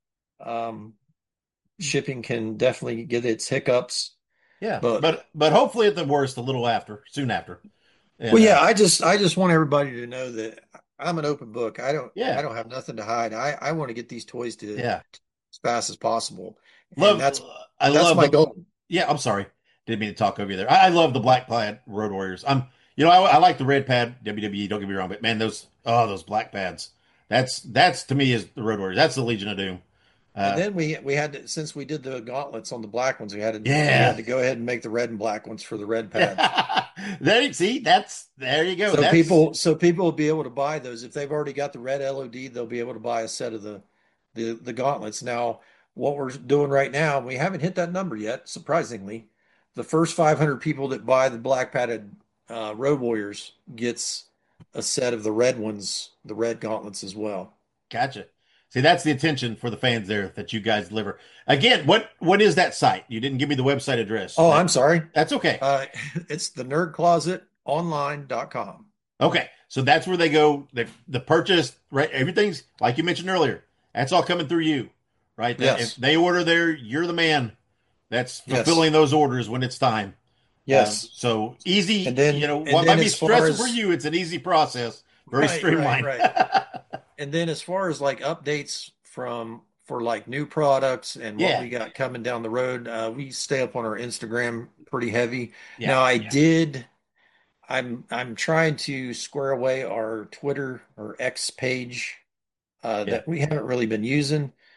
Um, shipping can definitely get its hiccups. Yeah. But- But but hopefully at the worst, a little after, soon after. And, Well, yeah, uh, I just I just want everybody to know that I'm an open book. I don't Yeah. I don't have nothing to hide. I I want to get these toys to yeah. as fast as possible. And Love that's I that's love my the- goal. Yeah, I'm sorry. Didn't mean to talk over you there. I, I love the black pad Road Warriors. I'm, you know, I, I like the red pad W W E. Don't get me wrong, but man, those oh, those black pads. That's that's to me is the Road Warriors. That's the Legion of Doom. And Uh, then we we had to, since we did the gauntlets on the black ones, we had to we Yeah. had to go ahead and make the red and black ones for the red pads. there you see. That's there you go. So That's, people, so people will be able to buy those if they've already got the red L O D. They'll be able to buy a set of the the the gauntlets. Now, what we're doing right now, we haven't hit that number yet. Surprisingly, the first five hundred people that buy the black padded uh, Road Warriors gets a set of the red ones, the red gauntlets as well. Gotcha. See, that's the attention for the fans there that you guys deliver. Again, what what is that site? You didn't give me the website address. Oh, That- I'm sorry. That's okay. Uh, it's the nerd closet online dot com. Okay, so that's where they go. The the purchase, right? Everything's like you mentioned earlier. That's all coming through you, right? That- Yes. If they order there, you're the man that's Yes. fulfilling those orders when it's time. Yes. Um, so easy. And then- you know, and what then might be as far stressful as- for you, it's an easy process. Very Right, streamlined. right, And then as far as like updates from for like new products and what Yeah. we got coming down the road, uh, we stay up on our Instagram pretty heavy. Yeah, Now I yeah. did I'm I'm trying to square away our Twitter or X page uh, Yeah. that we haven't really been using.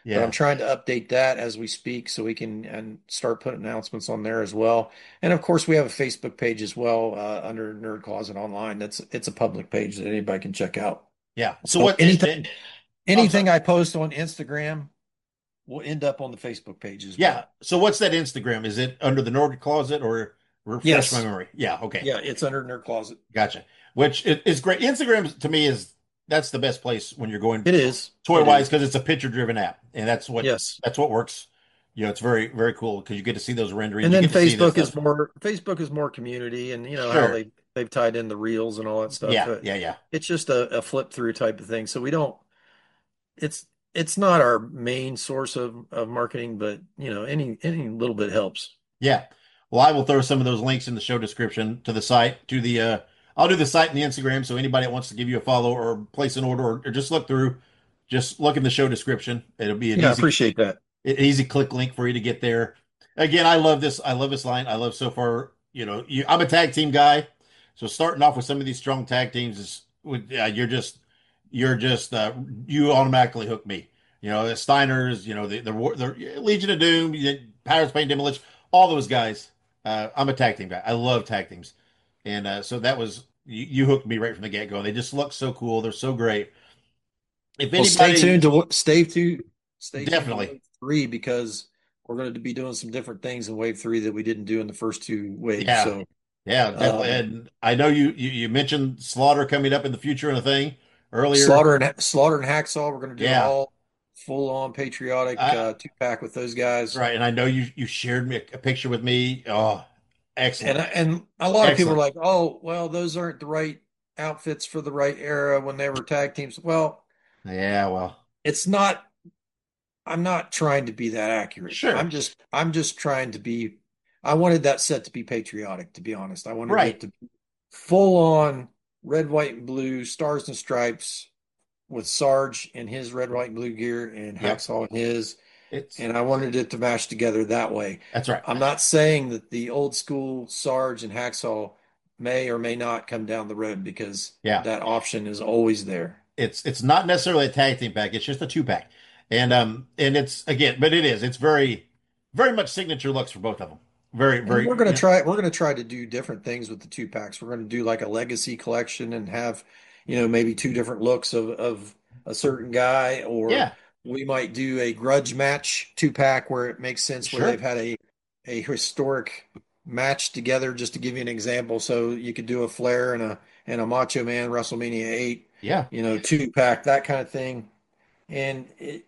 But Yeah. I'm trying to update that as we speak so we can and start putting announcements on there as well. And of course, we have a Facebook page as well uh, under Nerd Closet Online. That's it's a public page that anybody can check out. Yeah. So So what anything it- it- anything I post on Instagram will end up on the Facebook page as yeah. well. So what's that Instagram? Is it under the Nerd Closet or refresh Yes. my memory? Yeah. Okay. Yeah, it's under Nerd Closet. Gotcha. Which it- is great. Instagram to me is that's the best place when you're going It is. toy It wise is. because it's a picture driven app, and that's what Yes. that's what works. You know, it's very very cool because you get to see those renderings. And You then get to see this Facebook is stuff. more Facebook is more community, and you know how Sure. they they've tied in the reels and all that stuff. Yeah, Uh, yeah, yeah. It's just a, a flip through type of thing. So we don't. It's it's not our main source of of marketing, but you know any any little bit helps. Yeah. Well, I will throw some of those links in the show description to the site, to the uh I'll do the site and the Instagram. So anybody that wants to give you a follow or place an order or, or just look through, just look in the show description. It'll be an Yeah, I easy, appreciate that. an easy click link for you to get there. Again, I love this. I love this line. I love so far, you know, you, I'm a tag team guy. So starting off with some of these strong tag teams is with yeah, you're just you're just uh you automatically hook me. You know, the Steiners, you know, the the, the Legion of Doom, Pirates Pain Demolition, all those guys. Uh, I'm a tag team guy. I love tag teams. And uh, so that was you, you hooked me right from the get go. They just look so cool. They're so great. If Well, anybody, stay tuned to stay tuned. Stay tuned to Definitely. Wave three because we're going to be doing some different things in Wave three that we didn't do in the first two waves. Yeah. So yeah, definitely. Um, And I know you, you you mentioned Slaughter coming up in the future and a thing earlier. Slaughter and Slaughter and Hacksaw, we're going to do Yeah. an all full on patriotic I- uh, two pack with those guys. Right, and I know you you shared me a, a picture with me. Oh, excellent. And and a lot of people are Excellent. like, "Oh, well, those aren't the right outfits for the right era when they were tag teams." Well, yeah, well, it's not. I'm not trying to be that accurate. Sure. I'm just I'm just trying to be. I wanted that set to be patriotic, to be honest. I wanted Right. it to be full on red, white, and blue, stars and stripes with Sarge in his red, white, and blue gear and Yep. Hacksaw in his. it's And I wanted it to mash together that way. that's right. I'm not saying that the old school Sarge and Hacksaw may or may not come down the road because Yeah. that option is always there. It's it's not necessarily a tag team pack. It's just a two pack, and um and it's again, but it is. It's very very much signature looks for both of them. Very And very. we're gonna yeah. try we're gonna try to do different things with the two packs. We're gonna do like a legacy collection and have, you know, maybe two different looks of of a certain guy, or Yeah. we might do a grudge match two pack where it makes sense where Sure. they've had a a historic match together. Just to give you an example, so you could do a Flair and a and a Macho Man WrestleMania eight, Yeah. you know, two pack, that kind of thing. And it,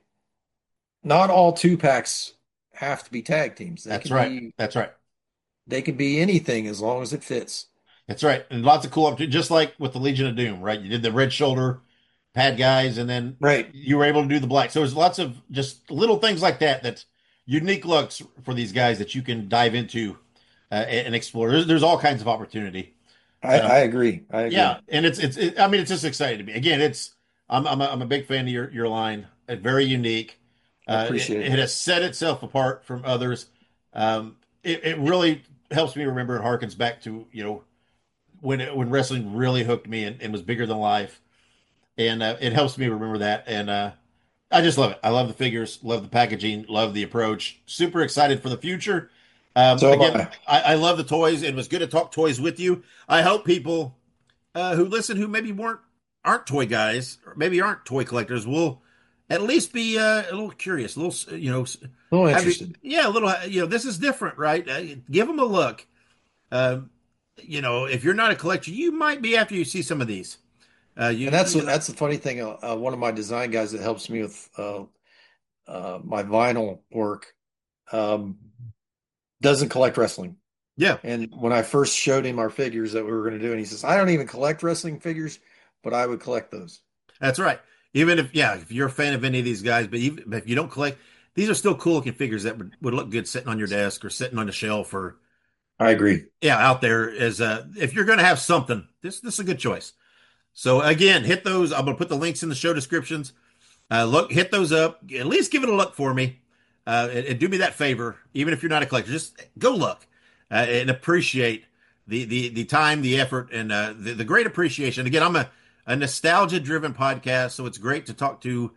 not all two packs have to be tag teams. They That's can right. be That's right. they can be anything as long as it fits. That's right. And lots of cool opportunities, just like with the Legion of Doom, right? You did the red shoulder pad guys, and then Right. you were able to do the black. So there's lots of just little things like that that's unique looks for these guys that you can dive into uh, and and explore. There's, there's all kinds of opportunity. I, Um, I agree. I agree. Yeah, and it's it's it, I mean it's just exciting to me. Again, it's I'm I'm a, I'm a big fan of your your line. Uh, very unique. I Uh, appreciate it, it. it has set itself apart from others. Um, it it really helps me remember and harkens back to you know when it, when wrestling really hooked me and, and was bigger than life, and uh, it helps me remember that. And uh, I just love it. I love the figures, love the packaging, love the approach. Super excited for the future. Um, So am again, I, I love the toys, and it was good to talk toys with you. I hope people uh, who listen, who maybe weren't aren't toy guys, or maybe aren't toy collectors, will at least be uh, a little curious, a little you know, A little have you- interested. yeah, a little. You know, this is different, right? Uh, give them a look. Um, you know, if you're not a collector, you might be after you see some of these. Uh, you, And that's you know, that's the funny thing. Uh, uh, one of my design guys that helps me with uh, uh, my vinyl work um, doesn't collect wrestling. yeah, And when I first showed him our figures that we were going to do, and he says, "I don't even collect wrestling figures, but I would collect those." that's right. Even if yeah, if you're a fan of any of these guys, but even but if you don't collect, these are still cool looking figures that would, would look good sitting on your desk or sitting on a shelf or I agree. yeah, out there as uh if you're gonna have something, this this is a good choice. So again, hit those. I'm gonna put the links in the show descriptions. Uh, look, hit those up. At least give it a look for me, uh, and, and do me that favor. Even if you're not a collector, just go look uh, and appreciate the the the time, the effort, and uh, the the great appreciation. Again, I'm a a nostalgia driven podcast, so it's great to talk to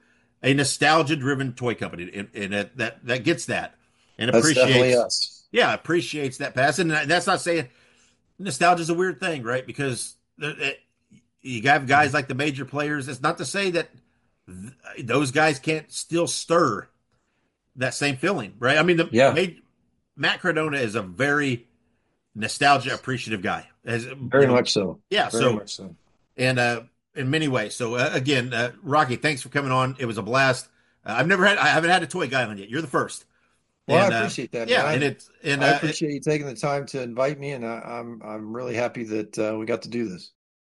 a nostalgia-driven toy company, and, and that, that that gets that and That's appreciates definitely us. Yeah, appreciates that past. And that's not saying nostalgia is a weird thing, right? Because it, you have guys like the major players. It's not to say that th- those guys can't still stir that same feeling, right? I mean, the yeah. major, Matt Cardona is a very nostalgia appreciative guy. As, very you know, much so. Yeah, very so, much so. And uh, in many ways. So uh, again, uh, Rocky, thanks for coming on. It was a blast. Uh, I've never had, I haven't had a toy guy on yet. You're the first. Well, and, I appreciate that. Uh, yeah, man. and it's and I uh, appreciate it, you taking the time to invite me, and I, I'm I'm really happy that uh, we got to do this.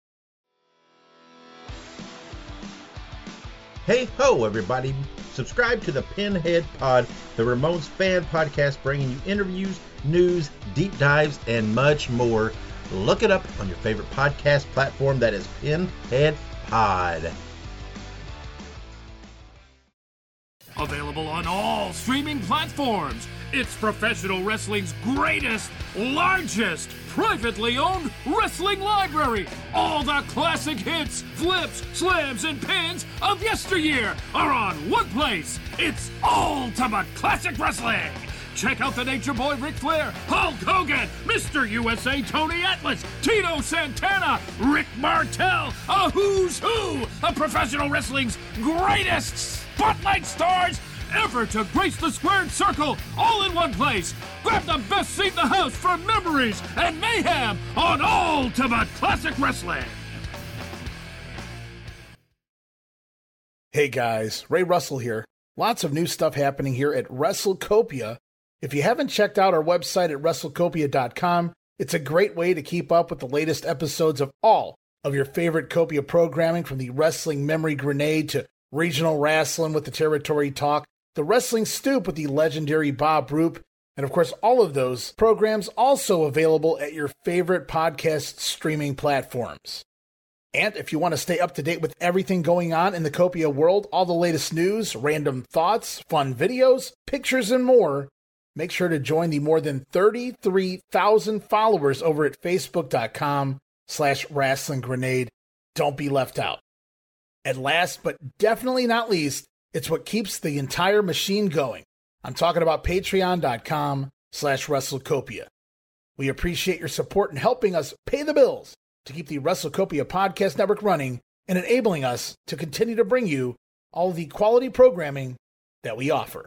Hey ho, everybody! Subscribe to the Pinhead Pod, the Ramones fan podcast, bringing you interviews, news, deep dives, and much more. Look it up on your favorite podcast platform. That is Pinhead Pod. Available on all streaming platforms. It's professional wrestling's greatest, largest, privately owned wrestling library. All the classic hits, flips, slams, and pins of yesteryear are on one place. It's Ultimate Classic Wrestling. Check out the Nature Boy Ric Flair, Hulk Hogan, Mister U S A Tony Atlas, Tito Santana, Rick Martel, a who's who of professional wrestling's greatest spotlight stars ever to grace the squared circle, all in one place. Grab the best seat in the house for memories and mayhem on Ultimate Classic Wrestling. Hey guys, Ray Russell here. Lots of new stuff happening here at WrestleCopia. If you haven't checked out our website at WrestleCopia dot com, it's a great way to keep up with the latest episodes of all of your favorite Copia programming, from the Wrestling Memory Grenade to Regional Wrestling with the Territory Talk, the Wrestling Stoop with the legendary Bob Roop, and of course all of those programs also available at your favorite podcast streaming platforms. And if you want to stay up to date with everything going on in the Copia world, all the latest news, random thoughts, fun videos, pictures, and more, make sure to join the more than thirty-three thousand followers over at Facebook dot com slash Wrestling Grenade. Don't be left out. And last but definitely not least, it's what keeps the entire machine going. I'm talking about Patreon dot com slash WrestleCopia. We appreciate your support in helping us pay the bills to keep the WrestleCopia Podcast Network running and enabling us to continue to bring you all the quality programming that we offer.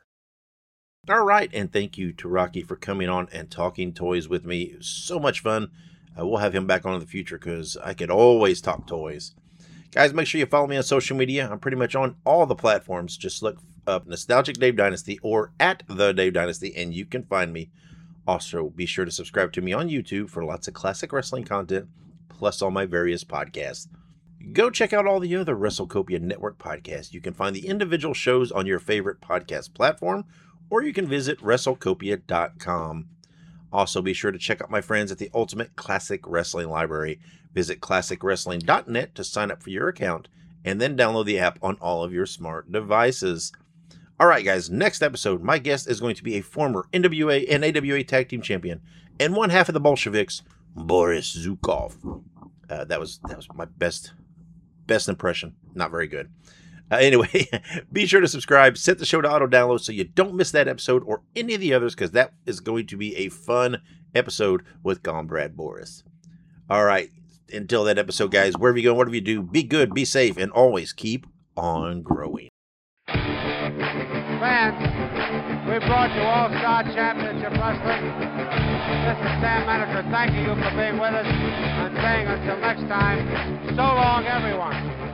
All right, and thank you to Rocky for coming on and talking toys with me. It was so much fun. Uh, we'll have him back on in the future because I could always talk toys. Guys, make sure you follow me on social media. I'm pretty much on all the platforms. Just look up Nostalgic Dave Dynasty or at The Dave Dynasty, and you can find me. Also, be sure to subscribe to me on YouTube for lots of classic wrestling content, plus all my various podcasts. Go check out all the other WrestleCopia Network podcasts. You can find the individual shows on your favorite podcast platform, or you can visit WrestleCopia dot com. Also, be sure to check out my friends at the Ultimate Classic Wrestling Library. Visit classic wrestling dot net to sign up for your account, and then download the app on all of your smart devices. All right, guys, next episode, my guest is going to be a former N W A and A W A Tag Team Champion and one half of the Bolsheviks, Boris Zukov. Uh, that was that was my best best impression. Not very good. Uh, anyway, be sure to subscribe, set the show to auto download so you don't miss that episode or any of the others, because that is going to be a fun episode with Comrade Boris. All right, until that episode, guys, wherever you go, whatever you do, be good, be safe, and always keep on growing. Fans, we brought you All-Star Championship Wrestling. This is Sam Maneker thanking you for being with us and saying until next time, so long, everyone.